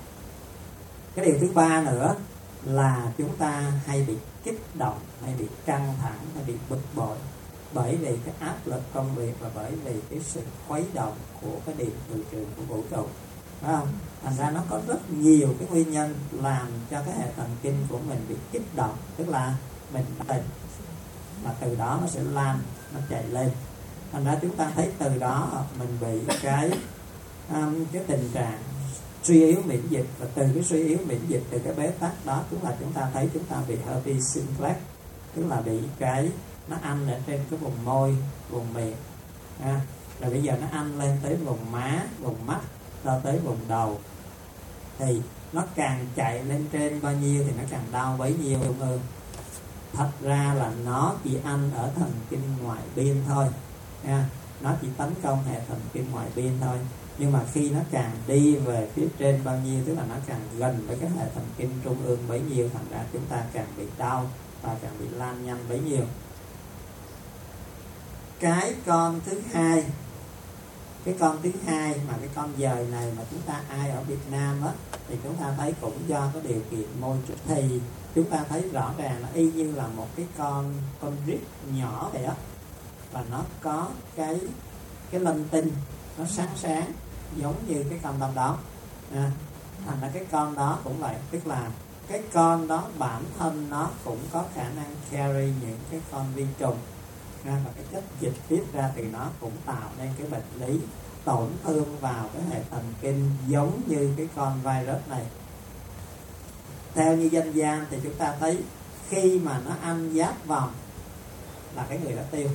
Speaker 1: Cái điều thứ ba nữa là chúng ta hay bị kích động, hay bị căng thẳng, hay bị bực bội bởi vì cái áp lực công việc và bởi vì cái sự khuấy động của cái điện từ trường của vũ trụ, phải không? Thành ra nó có rất nhiều cái nguyên nhân làm cho cái hệ thần kinh của mình bị kích động, tức là mình tỉnh, và từ đó nó sẽ lan, nó chạy lên. Thành ra chúng ta thấy từ đó mình bị cái um, cái tình trạng suy yếu miễn dịch, và từ cái suy yếu miễn dịch, từ cái bế tắc đó, tức là chúng ta thấy chúng ta bị herpes simplex, tức là bị cái nó ăn ở trên cái vùng môi, vùng miệng, à, rồi bây giờ nó ăn lên tới vùng má, vùng mắt, cho tới vùng đầu, thì nó càng chạy lên trên bao nhiêu thì nó càng đau bấy nhiêu trung ương. Thật ra là nó chỉ ăn ở thần kinh ngoại biên thôi, à, nó chỉ tấn công hệ thần kinh ngoại biên thôi. Nhưng mà khi nó càng đi về phía trên bao nhiêu, tức là nó càng gần với cái hệ thần kinh trung ương bấy nhiêu, thành ra chúng ta càng bị đau và càng bị lan nhanh bấy nhiêu. Cái con thứ hai, cái con thứ hai mà cái con dời này mà chúng ta ai ở Việt Nam á, thì chúng ta thấy cũng do cái điều kiện môi trường, thì chúng ta thấy rõ ràng là y như là một cái con con rít nhỏ vậy á, và nó có cái cái linh tinh, nó sáng sáng giống như cái con đông đó, à, thành ra cái con đó cũng vậy, tức là cái con đó bản thân nó cũng có khả năng carry những cái con vi trùng, à, và cái chất dịch tiết ra từ nó cũng tạo nên cái bệnh lý tổn thương vào cái hệ thần kinh giống như cái con virus này. Theo như dân gian thì chúng ta thấy khi mà nó ăn giáp vòng là cái người đã tiêu.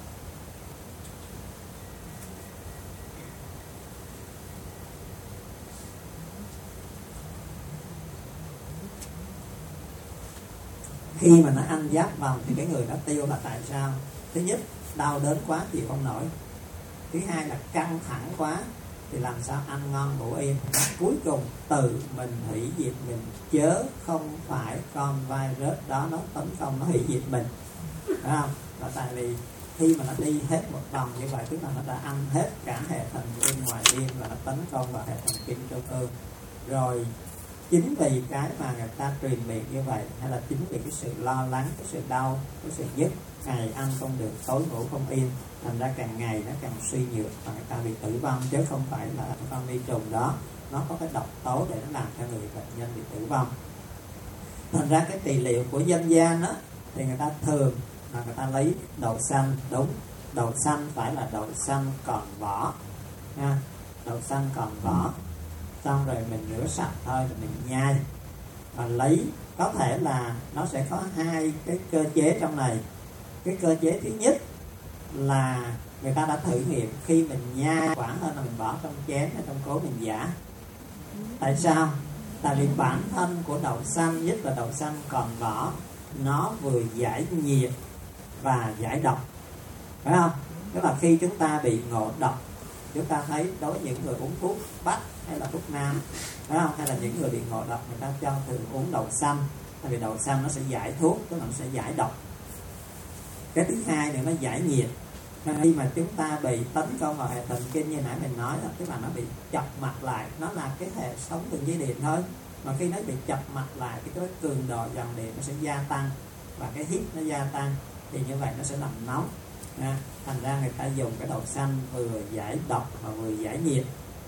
Speaker 1: Khi mà nó ăn giáp vòng thì cái người đó tiêu là tại sao? Thứ nhất, đau đớn quá chịu không nổi. Thứ hai là căng thẳng quá thì làm sao ăn ngon ngủ yên. Cuối cùng tự mình hủy diệt mình, chớ không phải con virus đó nó tấn công, nó hủy diệt mình, phải không? Và tại vì khi mà nó đi hết một vòng như vậy, tức là nó đã ăn hết cả hệ thần kinh ngoại biên và nó tấn công vào hệ thần kinh trung ương. Rồi chính vì cái mà người ta truyền miệng như vậy, hay là chính vì cái sự lo lắng, cái sự đau, cái sự nhức, ngày ăn không được, tối ngủ không yên, thành ra càng ngày nó càng suy nhược và người ta bị tử vong, chứ không phải là con vi trùng đó nó có cái độc tố để nó làm cho người bệnh nhân bị tử vong. Thành ra cái trị liệu của dân gian đó thì người ta thường là người ta lấy đậu xanh, đúng, đậu xanh phải là đậu xanh còn vỏ nha, đậu xanh còn vỏ, xong rồi mình rửa sạch thôi, rồi mình nhai và lấy. Có thể là nó sẽ có hai cái cơ chế trong này. Cái cơ chế thứ nhất là người ta đã thử nghiệm khi mình nhai quả hơn là mình bỏ trong chén hay trong cối mình giã, Tại sao? Tại vì bản thân của đậu xanh, nhất là đậu xanh còn vỏ, nó vừa giải nhiệt và giải độc, phải không? Tức là khi chúng ta bị ngộ độc, chúng ta thấy đối với những người uống thuốc bắc hay là thuốc nam, phải không? Hay là những người bị ngộ độc, người ta cho thường uống đậu xanh, tại vì đậu xanh nó sẽ giải thuốc, tức là nó sẽ giải độc. Cái thứ hai nữa, nó giải nhiệt. Khi mà chúng ta bị tấn công vào hệ thần kinh như nãy mình nói đó, tức là nó bị chập mạch lại, nó là cái hệ sống đường dây điện thôi, mà khi nó bị chập mạch lại thì cái cường độ dòng điện nó sẽ gia tăng và cái hít nó gia tăng, thì như vậy nó sẽ làm nóng. À, thành ra người ta dùng cái đậu xanh vừa giải độc mà vừa giải nhiệt.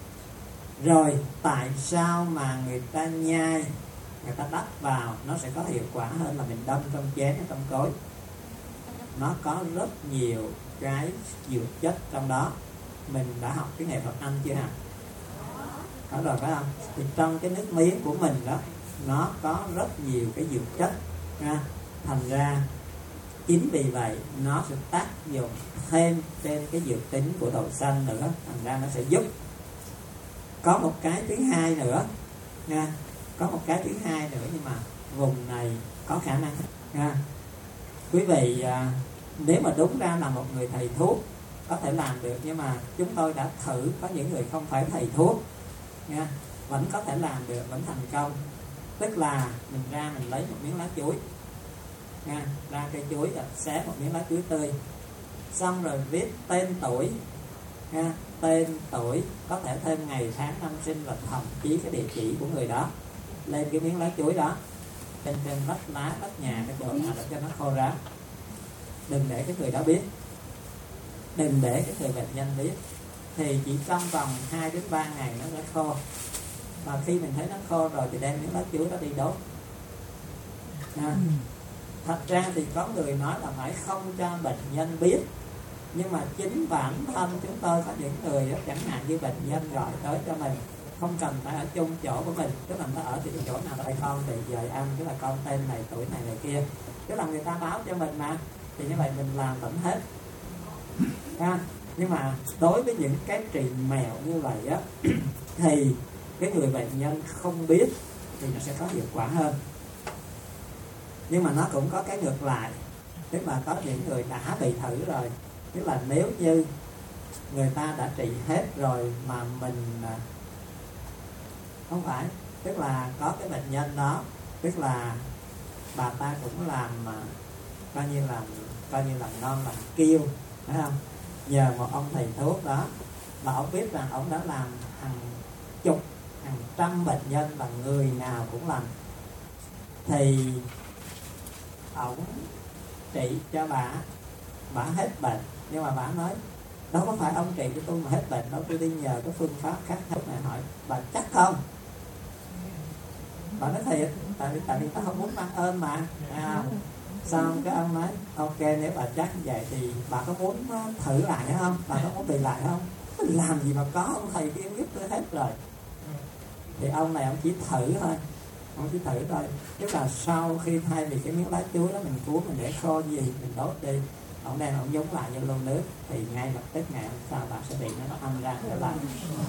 Speaker 1: Rồi tại sao mà người ta nhai, người ta đắp vào nó sẽ có hiệu quả hơn là mình đâm trong chén hay trong cối? Nó có rất nhiều cái dược chất trong đó. Mình đã học cái nghệ thuật ăn chưa hả? Có rồi phải không? Thì trong cái nước miếng của mình đó, nó có rất nhiều cái dược chất ha. Thành ra chính vì vậy nó sẽ tác dụng thêm trên cái dược tính của đậu xanh nữa, thành ra nó sẽ giúp. Có một cái thứ hai nữa nha, có một cái thứ hai nữa nhưng mà vùng này có khả năng nha. Quý vị à, nếu mà đúng ra là một người thầy thuốc có thể làm được, nhưng mà chúng tôi đã thử, có những người không phải thầy thuốc nha, vẫn có thể làm được, vẫn thành công. Tức là mình ra mình lấy một miếng lá chuối nha, ra cây chuối, xé một miếng lá chuối tươi, xong rồi viết tên tuổi nha, tên tuổi, có thể thêm ngày tháng năm sinh và thậm chí cái địa chỉ của người đó lên cái miếng lá chuối đó, trên trên vách lá, vách nhà, cái chỗ nào để cho nó khô ráo. Đừng để cái người đó biết, đừng để cái người bệnh nhân biết, thì chỉ trong vòng hai đến ba ngày nó sẽ khô. Và khi mình thấy nó khô rồi thì đem miếng lá chuối đó đi đốt. À, thật ra thì có người nói là phải không cho bệnh nhân biết, nhưng mà chính bản thân chúng tôi có những người đó, chẳng hạn như bệnh nhân gọi tới cho mình, không cần phải ở chung chỗ của mình, tức là nó ở thì chỗ nào đây con thì giờ ăn, tức là con tên này, tuổi này này kia, tức là người ta báo cho mình mà, thì như vậy mình làm vẫn hết. À, nhưng mà đối với những cái trị mẹo như vậy á thì cái người bệnh nhân không biết thì nó sẽ có hiệu quả hơn. Nhưng mà nó cũng có cái ngược lại, tức là có những người đã bị thử rồi, tức là nếu như người ta đã trị hết rồi mà mình không phải, tức là có cái bệnh nhân đó, tức là bà ta cũng làm coi như là coi như là non làm kiêu, phải không? Nhờ một ông thầy thuốc đó mà ông biết rằng ông đã làm hàng chục, hàng trăm bệnh nhân và người nào cũng làm, thì ông trị cho bà, bà hết bệnh. Nhưng mà bà nói đâu có phải ông trị cho tôi mà hết bệnh đâu, tôi đi nhờ cái phương pháp khác. Lúc này hỏi bà chắc không? Bà nói thiệt, tại vì tại vì ta không muốn mang ơn mà. À, xong cái ông nói ok, nếu bà chắc như vậy thì bà có muốn thử lại nữa không? Bà có muốn bị lại không? Làm gì mà có, ông thầy kia giúp tôi hết rồi. Thì ông này ông chỉ thử thôi, ông chỉ thử thôi. Tức là sau khi thay vì cái miếng lá chuối đó mình cuốn, mình để khô gì, mình đốt đi, ông đem ông nhúng lại vô lu nước, thì ngay lập tức ngày hôm sau bà sẽ bị nó âm ra trở lại.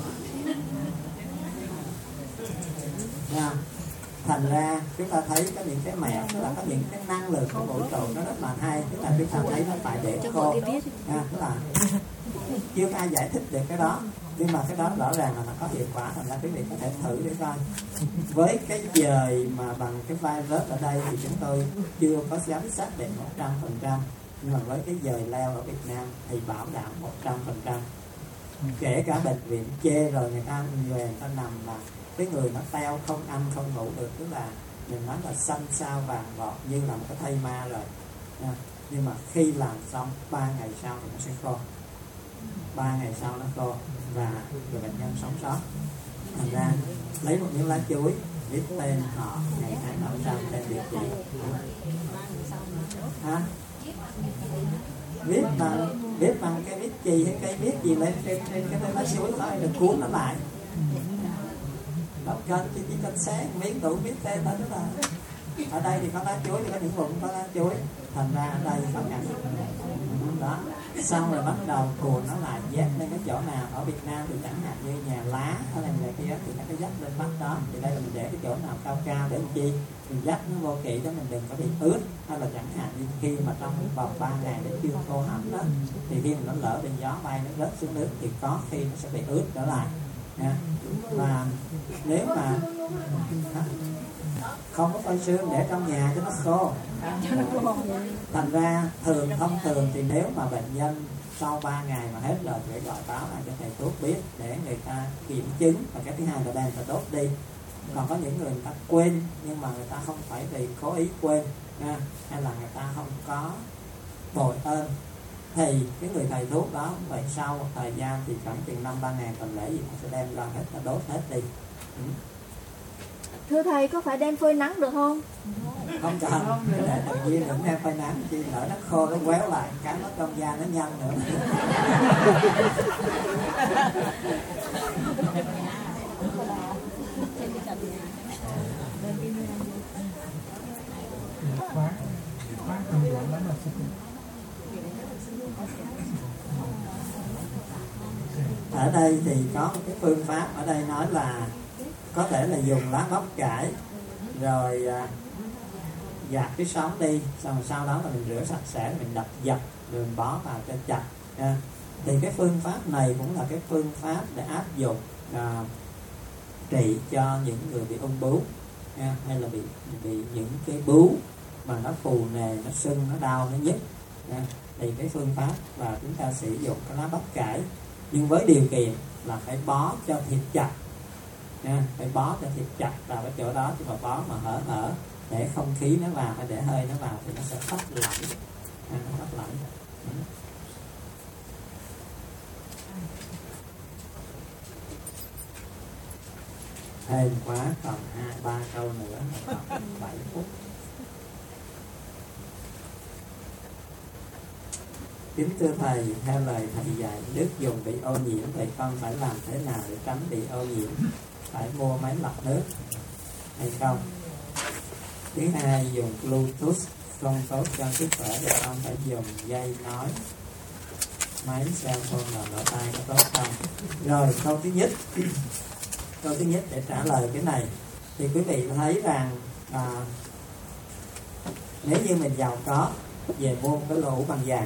Speaker 1: Nha. Thành ra chúng ta thấy có những cái mẹo, tức là có những cái năng lượng của vũ trụ nó rất là hay, tức là chúng ta thấy nó phải để khô. À, tức là chưa ai giải thích được cái đó, nhưng mà cái đó rõ ràng là nó có hiệu quả, thành ra quý vị có thể thử để coi. Với cái dời mà bằng cái virus ở đây thì chúng tôi chưa có dám xác định một trăm phần trăm, nhưng mà với cái dời leo ở Việt Nam thì bảo đảm một trăm phần trăm. Kể cả bệnh viện chê rồi người ta về người ta nằm mà cái người nó teo không ăn không ngủ được, tức là mình nói là xanh xao vàng vọt như là một cái thây ma rồi. À, nhưng mà khi làm xong ba ngày sau thì nó sẽ khô, ba ngày sau nó khô và người bệnh nhân sống sót. Thành ra lấy một miếng lá chuối, viết tên họ, ngày tháng ở trong, tên địa chỉ. À, viết bằng viết bằng cái viết chì hay cây viết gì lên trên trên cái lá chuối đó, rồi cuốn nó lại. Đọc kênh chỉ chỉ cần xé miếng đủ viết tên đó, tức là Ở đây thì có lá chuối, thì có những vùng có lá chuối, thành ra ở đây có ngành đó. Xong rồi bắt đầu cuộn nó lại dắt lên cái chỗ nào. Ở Việt Nam thì chẳng hạn như nhà lá ở đây người kia thì nó cái dắt lên mắt đó, thì đây là mình để cái chỗ nào cao cao để làm chi, mình dắt nó vô kỹ đó, mình đừng có bị ướt. Hay là chẳng hạn như khi mà trong vòng ba ngày để chưa khô hẳn đó, thì khi mà nó lỡ bên gió bay nó rớt xuống nước thì có khi nó sẽ bị ướt trở lại nha. Và nếu mà không có phơi sương để trong nhà cho nó khô, thành ra thường thông thường thì nếu mà bệnh nhân sau ba ngày mà hết rồi phải gọi báo lại cho thầy thuốc biết để người ta kiểm chứng. Và cái thứ hai là đem ta đốt đi. Còn có những người, người ta quên, nhưng mà người ta không phải vì cố ý quên nha, hay là người ta không có bồi ơn, thì cái người thầy thuốc đó vậy sau một thời gian thì khoảng chừng năm ba ngàn tuần lễ gì họ sẽ đem ra hết, ta đốt hết đi. Ừ.
Speaker 2: Thưa thầy, có phải đem phơi nắng được không?
Speaker 1: Không cần, để tự nhiên đừng đem phơi nắng, chi lỡ nó khô nó quéo lại cái nó trong da nó nhăn nữa.
Speaker 3: khóa khóa trong đoạn đó là
Speaker 1: Ở đây thì có một cái phương pháp ở đây nói là có thể là dùng lá bắp cải rồi à, gạt cái sóng đi, xong rồi sau đó là mình rửa sạch sẽ, mình đập dập rồi mình bó vào cho chặt nha. Thì cái phương pháp này cũng là cái phương pháp để áp dụng à, trị cho những người bị ung bướu nha, hay là bị bị những cái bướu mà nó phù nề, nó sưng, nó đau, nó nhức nha. Thì cái phương pháp và chúng ta sử dụng cái lá bắp cải, nhưng với điều kiện là phải bó cho thịt chặt nha, phải bó cho thịt chặt vào cái chỗ đó, chứ mà bó mà hở hở để không khí nó vào hay để hơi nó vào thì nó sẽ tách lỏng, à, nó tách lỏng. Ừ. Thêm quá còn hai ba câu nữa, còn bảy phút. Kính thưa thầy, theo lời thầy dạy, nước dùng bị ô nhiễm thì con phải làm thế nào để tránh bị ô nhiễm? Phải mua máy lọc nước hay không? Thứ hai, dùng Bluetooth không tốt cho sức khỏe thì con phải dùng dây nói, máy cell phone và lỗ tai có tốt không? Rồi câu thứ nhất câu thứ nhất để trả lời cái này thì quý vị thấy rằng à, nếu như mình giàu có về mua một cái lỗ hũ bằng vàng,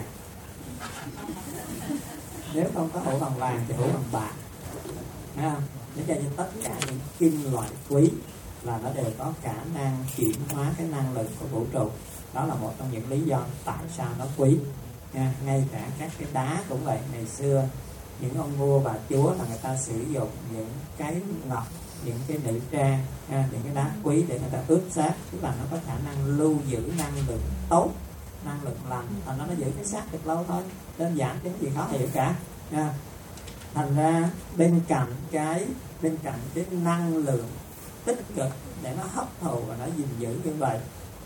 Speaker 1: nếu không có hũ bằng vàng thì hũ bằng bạc, thấy không? Để cho tất cả những kim loại quý là nó đều có khả năng chuyển hóa cái năng lượng của vũ trụ. Đó là một trong những lý do tại sao nó quý nha. Ngay cả các cái đá cũng vậy. Ngày xưa những ông vua bà chúa là người ta sử dụng những cái ngọc, những cái nữ trang ha, những cái đá quý để người ta ướp xác, tức là nó có khả năng lưu giữ năng lượng tốt, năng lượng lành, và nó nó giữ cái xác được lâu thôi. Đơn giản chứ gì khó hiểu cả nha. Thành ra bên cạnh cái bên cạnh cái năng lượng tích cực để nó hấp thụ và nó gìn giữ như vậy,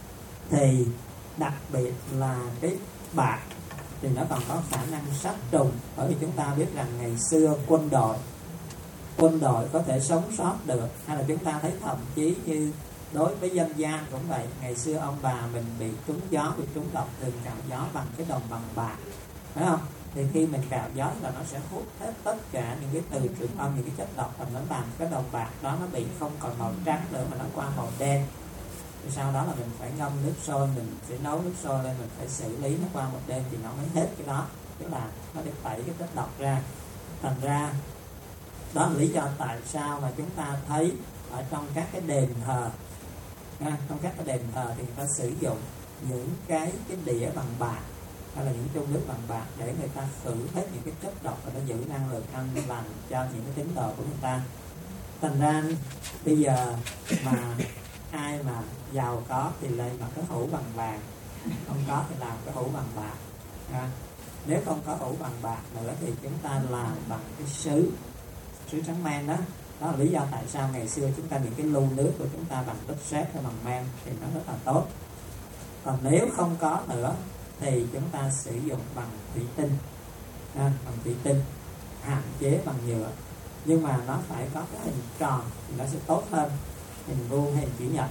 Speaker 1: thì đặc biệt là cái bạc thì nó còn có khả năng sát trùng. Bởi vì chúng ta biết rằng ngày xưa quân đội quân đội có thể sống sót được, hay là chúng ta thấy thậm chí như đối với dân gian cũng vậy. Ngày xưa ông bà mình bị trúng gió, bị trúng độc, thường cạo gió bằng cái đồng bằng bạc, phải không? Thì khi mình cạo gió là nó sẽ hút hết tất cả những cái từ trường âm, những cái chất độc, và nó làm cái đồng bạc đó nó bị không còn màu trắng nữa mà nó qua màu đen. Thì sau đó là mình phải ngâm nước sôi, mình sẽ nấu nước sôi lên, mình phải xử lý nó qua một đêm thì nó mới hết cái đó, tức là nó được tẩy cái chất độc ra. Thành ra đó là lý do tại sao mà chúng ta thấy ở trong các cái đền thờ ha, trong các cái đền thờ thì người ta sử dụng những cái cái đĩa bằng bạc hay là những chung nước bằng bạc để người ta khử hết những cái chất độc và nó giữ năng lượng an lành cho những cái tín đồ của người ta. Thành ra bây giờ mà ai mà giàu có thì lấy bằng cái hũ bằng vàng, không có thì làm cái hũ bằng bạc ha. Nếu không có hũ bằng bạc nữa thì chúng ta làm bằng cái sứ sứ trắng men đó. Đó là lý do tại sao ngày xưa chúng ta những cái lu nước của chúng ta bằng đất sét hay bằng men thì nó rất là tốt. Còn nếu không có nữa thì chúng ta sử dụng bằng thủy tinh ha, bằng thủy tinh, hạn chế bằng nhựa, nhưng mà nó phải có cái hình tròn thì nó sẽ tốt hơn hình vuông hay hình chữ nhật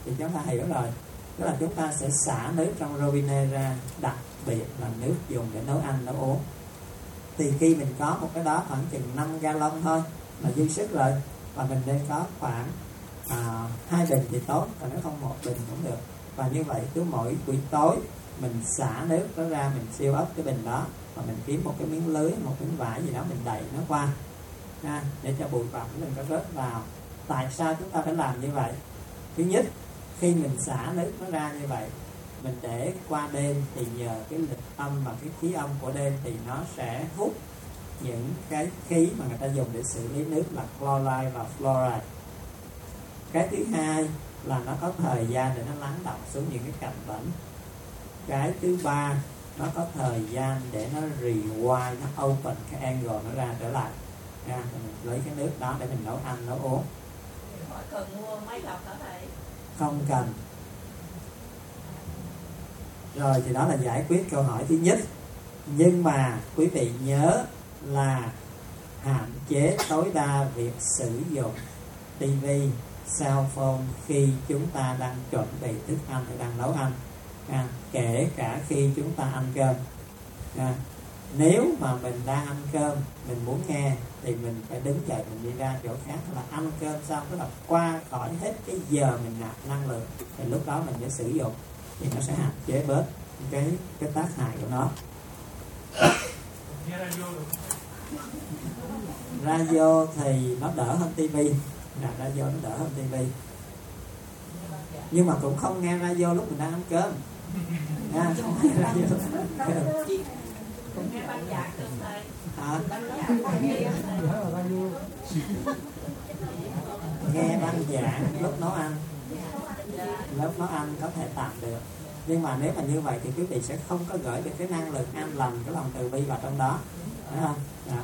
Speaker 1: thì chúng ta hiểu rồi, tức là chúng ta sẽ xả nước trong robinet ra, đặc biệt là nước dùng để nấu ăn nấu uống. Thì khi mình có một cái đó khoảng chừng năm gallon thôi là dư sức rồi, và mình nên có khoảng à, hai bình thì tốt, còn nếu không một bình cũng được. Và như vậy cứ mỗi buổi tối mình xả nước đó ra, mình siêu ấp cái bình đó, và mình kiếm một cái miếng lưới, một miếng vải gì đó mình đậy nó qua ha, để cho bụi bặm đừng có rớt vào. Tại sao chúng ta phải làm như vậy? Thứ nhất, khi mình xả nước nó ra như vậy, mình để qua đêm thì nhờ cái lịch âm và cái khí âm của đêm thì nó sẽ hút những cái khí mà người ta dùng để xử lý nước là chloride và fluoride. Cái thứ hai là nó có thời gian để nó lắng đọng xuống những cái cặn bẩn. Cái thứ ba, nó có thời gian để nó rewind, nó open cái angle nó ra trở lại. À, mình lấy cái nước đó để mình nấu ăn, nấu uống.
Speaker 4: Mỗi cần mua máy lọc hả thầy?
Speaker 1: Không cần. Rồi thì đó là giải quyết câu hỏi thứ nhất. Nhưng mà quý vị nhớ là hạn chế tối đa việc sử dụng tivi, cell phone khi chúng ta đang chuẩn bị thức ăn hay đang nấu ăn, à, kể cả khi chúng ta ăn cơm. À, nếu mà mình đang ăn cơm, mình muốn nghe thì mình phải đứng dậy, mình đi ra chỗ khác, là ăn cơm xong tức là qua khỏi hết cái giờ mình nạp năng lượng, thì lúc đó mình mới sử dụng, thì nó sẽ hạn chế bớt cái cái tác hại của nó. Radio thì nó đỡ hơn tivi, là radio nó đỡ hơn tivi, nhưng mà cũng không nghe radio lúc mình đang ăn cơm. À, không nghe radio lúc mình đang ăn cơm.
Speaker 4: Nghe băng nhạc được thầy.
Speaker 1: À,
Speaker 4: Nghe
Speaker 1: nghe băng giảng lúc nấu ăn, lúc nấu ăn có thể tạm được, nhưng mà nếu mà như vậy thì quý vị sẽ không có gửi được cái năng lượng an lành, cái lòng từ bi vào trong đó, phải không? À.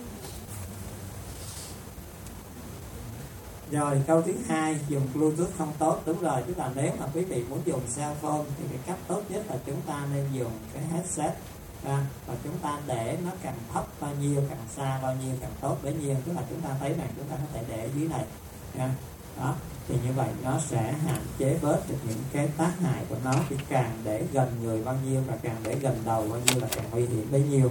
Speaker 1: Rồi câu thứ hai, dùng Bluetooth không tốt. Đúng rồi, tức là nếu mà quý vị muốn dùng cell phone thì cái cách tốt nhất là chúng ta nên dùng cái headset, à, và chúng ta để nó càng thấp bao nhiêu, càng xa bao nhiêu càng tốt bấy nhiêu. Tức là chúng ta thấy rằng chúng ta có thể để ở dưới này, à, đó, thì như vậy nó sẽ hạn chế bớt được những cái tác hại của nó. Thì càng để gần người bao nhiêu và càng để gần đầu bao nhiêu là càng nguy hiểm bấy nhiêu.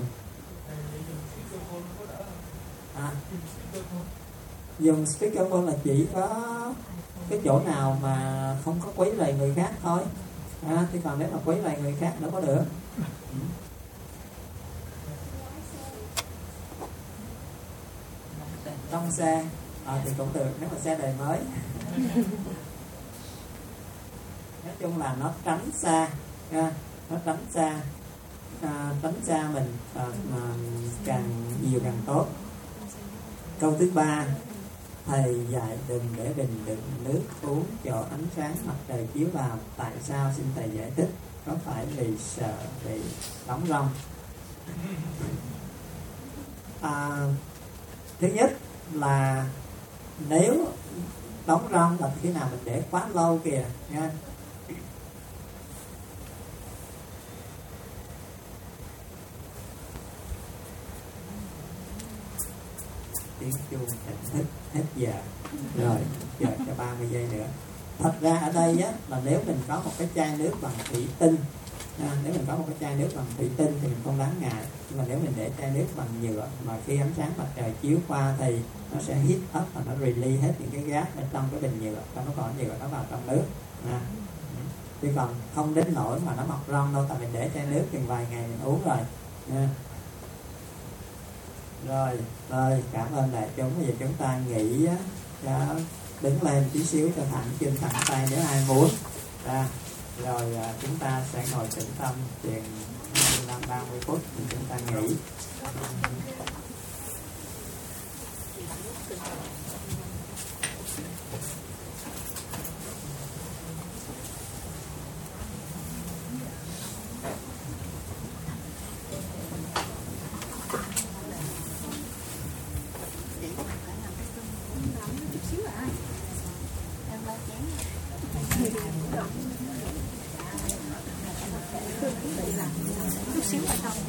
Speaker 1: À, dùng speakerphone là chỉ có cái chỗ nào mà không có quấy rầy người khác thôi, à, thì còn nếu mà quấy rầy người khác đâu có được. Trong xe à, thì cũng được, nếu mà xe đời mới. Nói chung là nó tránh xa, à, nó tránh xa, à, tránh xa mình, à, mà càng nhiều càng tốt. Câu thứ ba, thầy dạy đừng để bình đựng nước uống chỗ ánh sáng mặt trời chiếu vào. Tại sao, xin thầy giải thích? Có phải vì sợ bị đóng rong? À, thứ nhất là nếu đóng rong là khi nào mình để quá lâu kìa nha. Tiếng chuông tỉnh thức hết giờ rồi, chờ cho ba mươi giây nữa. Thật ra ở đây á, là nếu mình có một cái chai nước bằng thủy tinh, à, nếu mình có một cái chai nước bằng thủy tinh thì mình không đáng ngại. Nhưng mà nếu mình để chai nước bằng nhựa mà khi ánh sáng mặt trời chiếu qua thì nó sẽ hít up và nó release hết những cái gas ở trong cái bình nhựa, nó còn nhựa nó vào trong nước, à. Chứ còn không đến nỗi mà nó mọc rong đâu, tại mình để chai nước chừng vài ngày mình uống rồi, à. Rồi, rồi cảm ơn đại chúng. Bây giờ chúng ta nghỉ á, đó, đứng lên tí xíu cho thẳng chân thẳng tay nếu ai muốn, à, rồi à, chúng ta sẽ ngồi tĩnh tâm chừng hai mươi lăm ba mươi phút thì chúng ta nghỉ.
Speaker 2: Chút xíu phải không?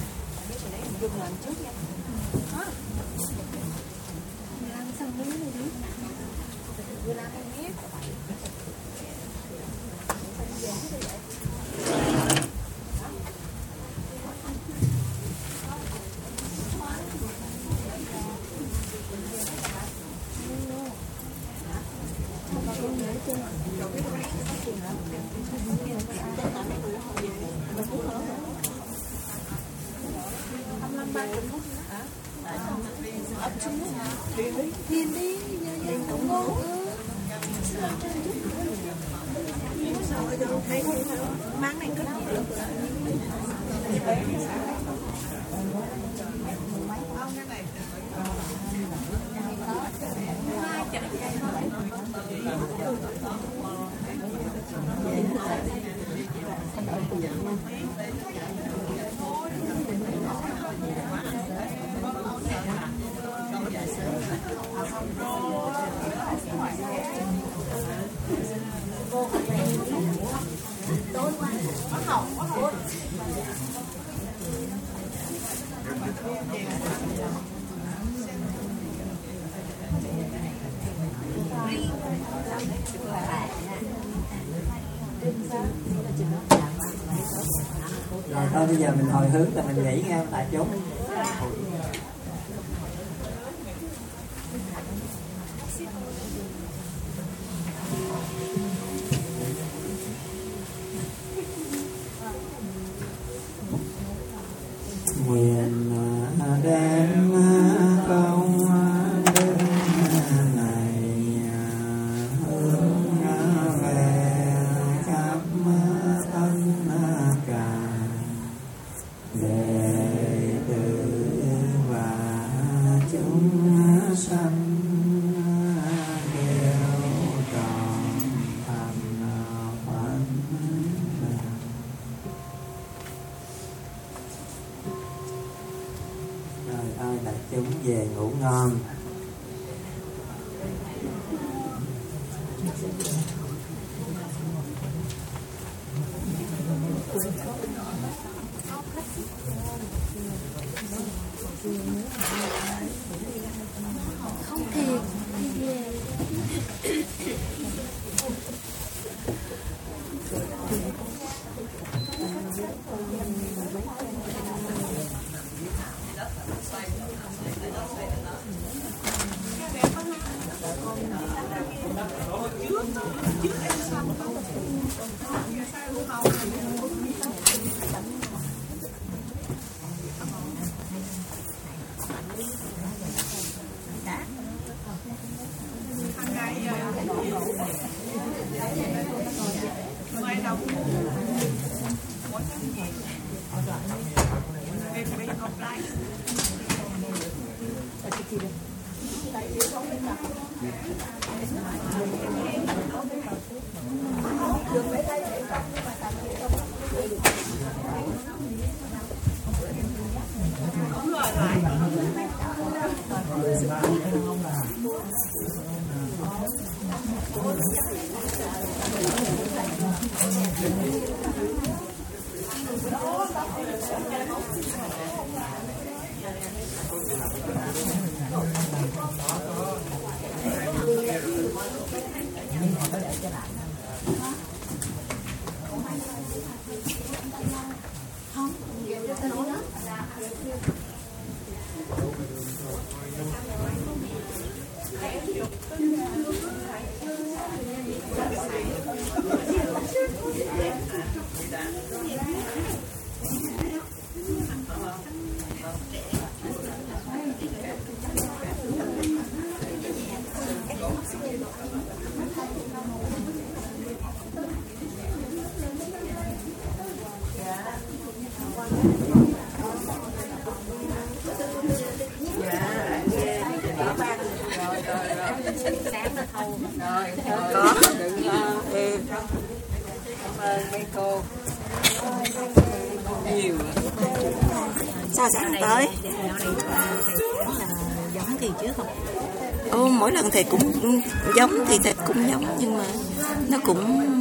Speaker 2: Dùng làm trước nha. Hả? Mình ăn xong mới đi.
Speaker 1: Rồi thôi bây giờ mình hồi hướng là mình nghỉ nghe tại chỗ. Nguyện đem công đức này hướng về khắp tất cả đệ tử và chúng sanh đều trọn thành Phật. Rồi thôi đại chúng về ngủ ngon.
Speaker 2: Không thiệt.
Speaker 4: Có đừng lo. Ừ. Cảm ơn mấy cô nhiều.
Speaker 5: Sao sáng tới?
Speaker 2: Giống kỳ trước không?
Speaker 5: Ô, mỗi lần thầy cũng giống thì thầy cũng giống nhưng mà nó cũng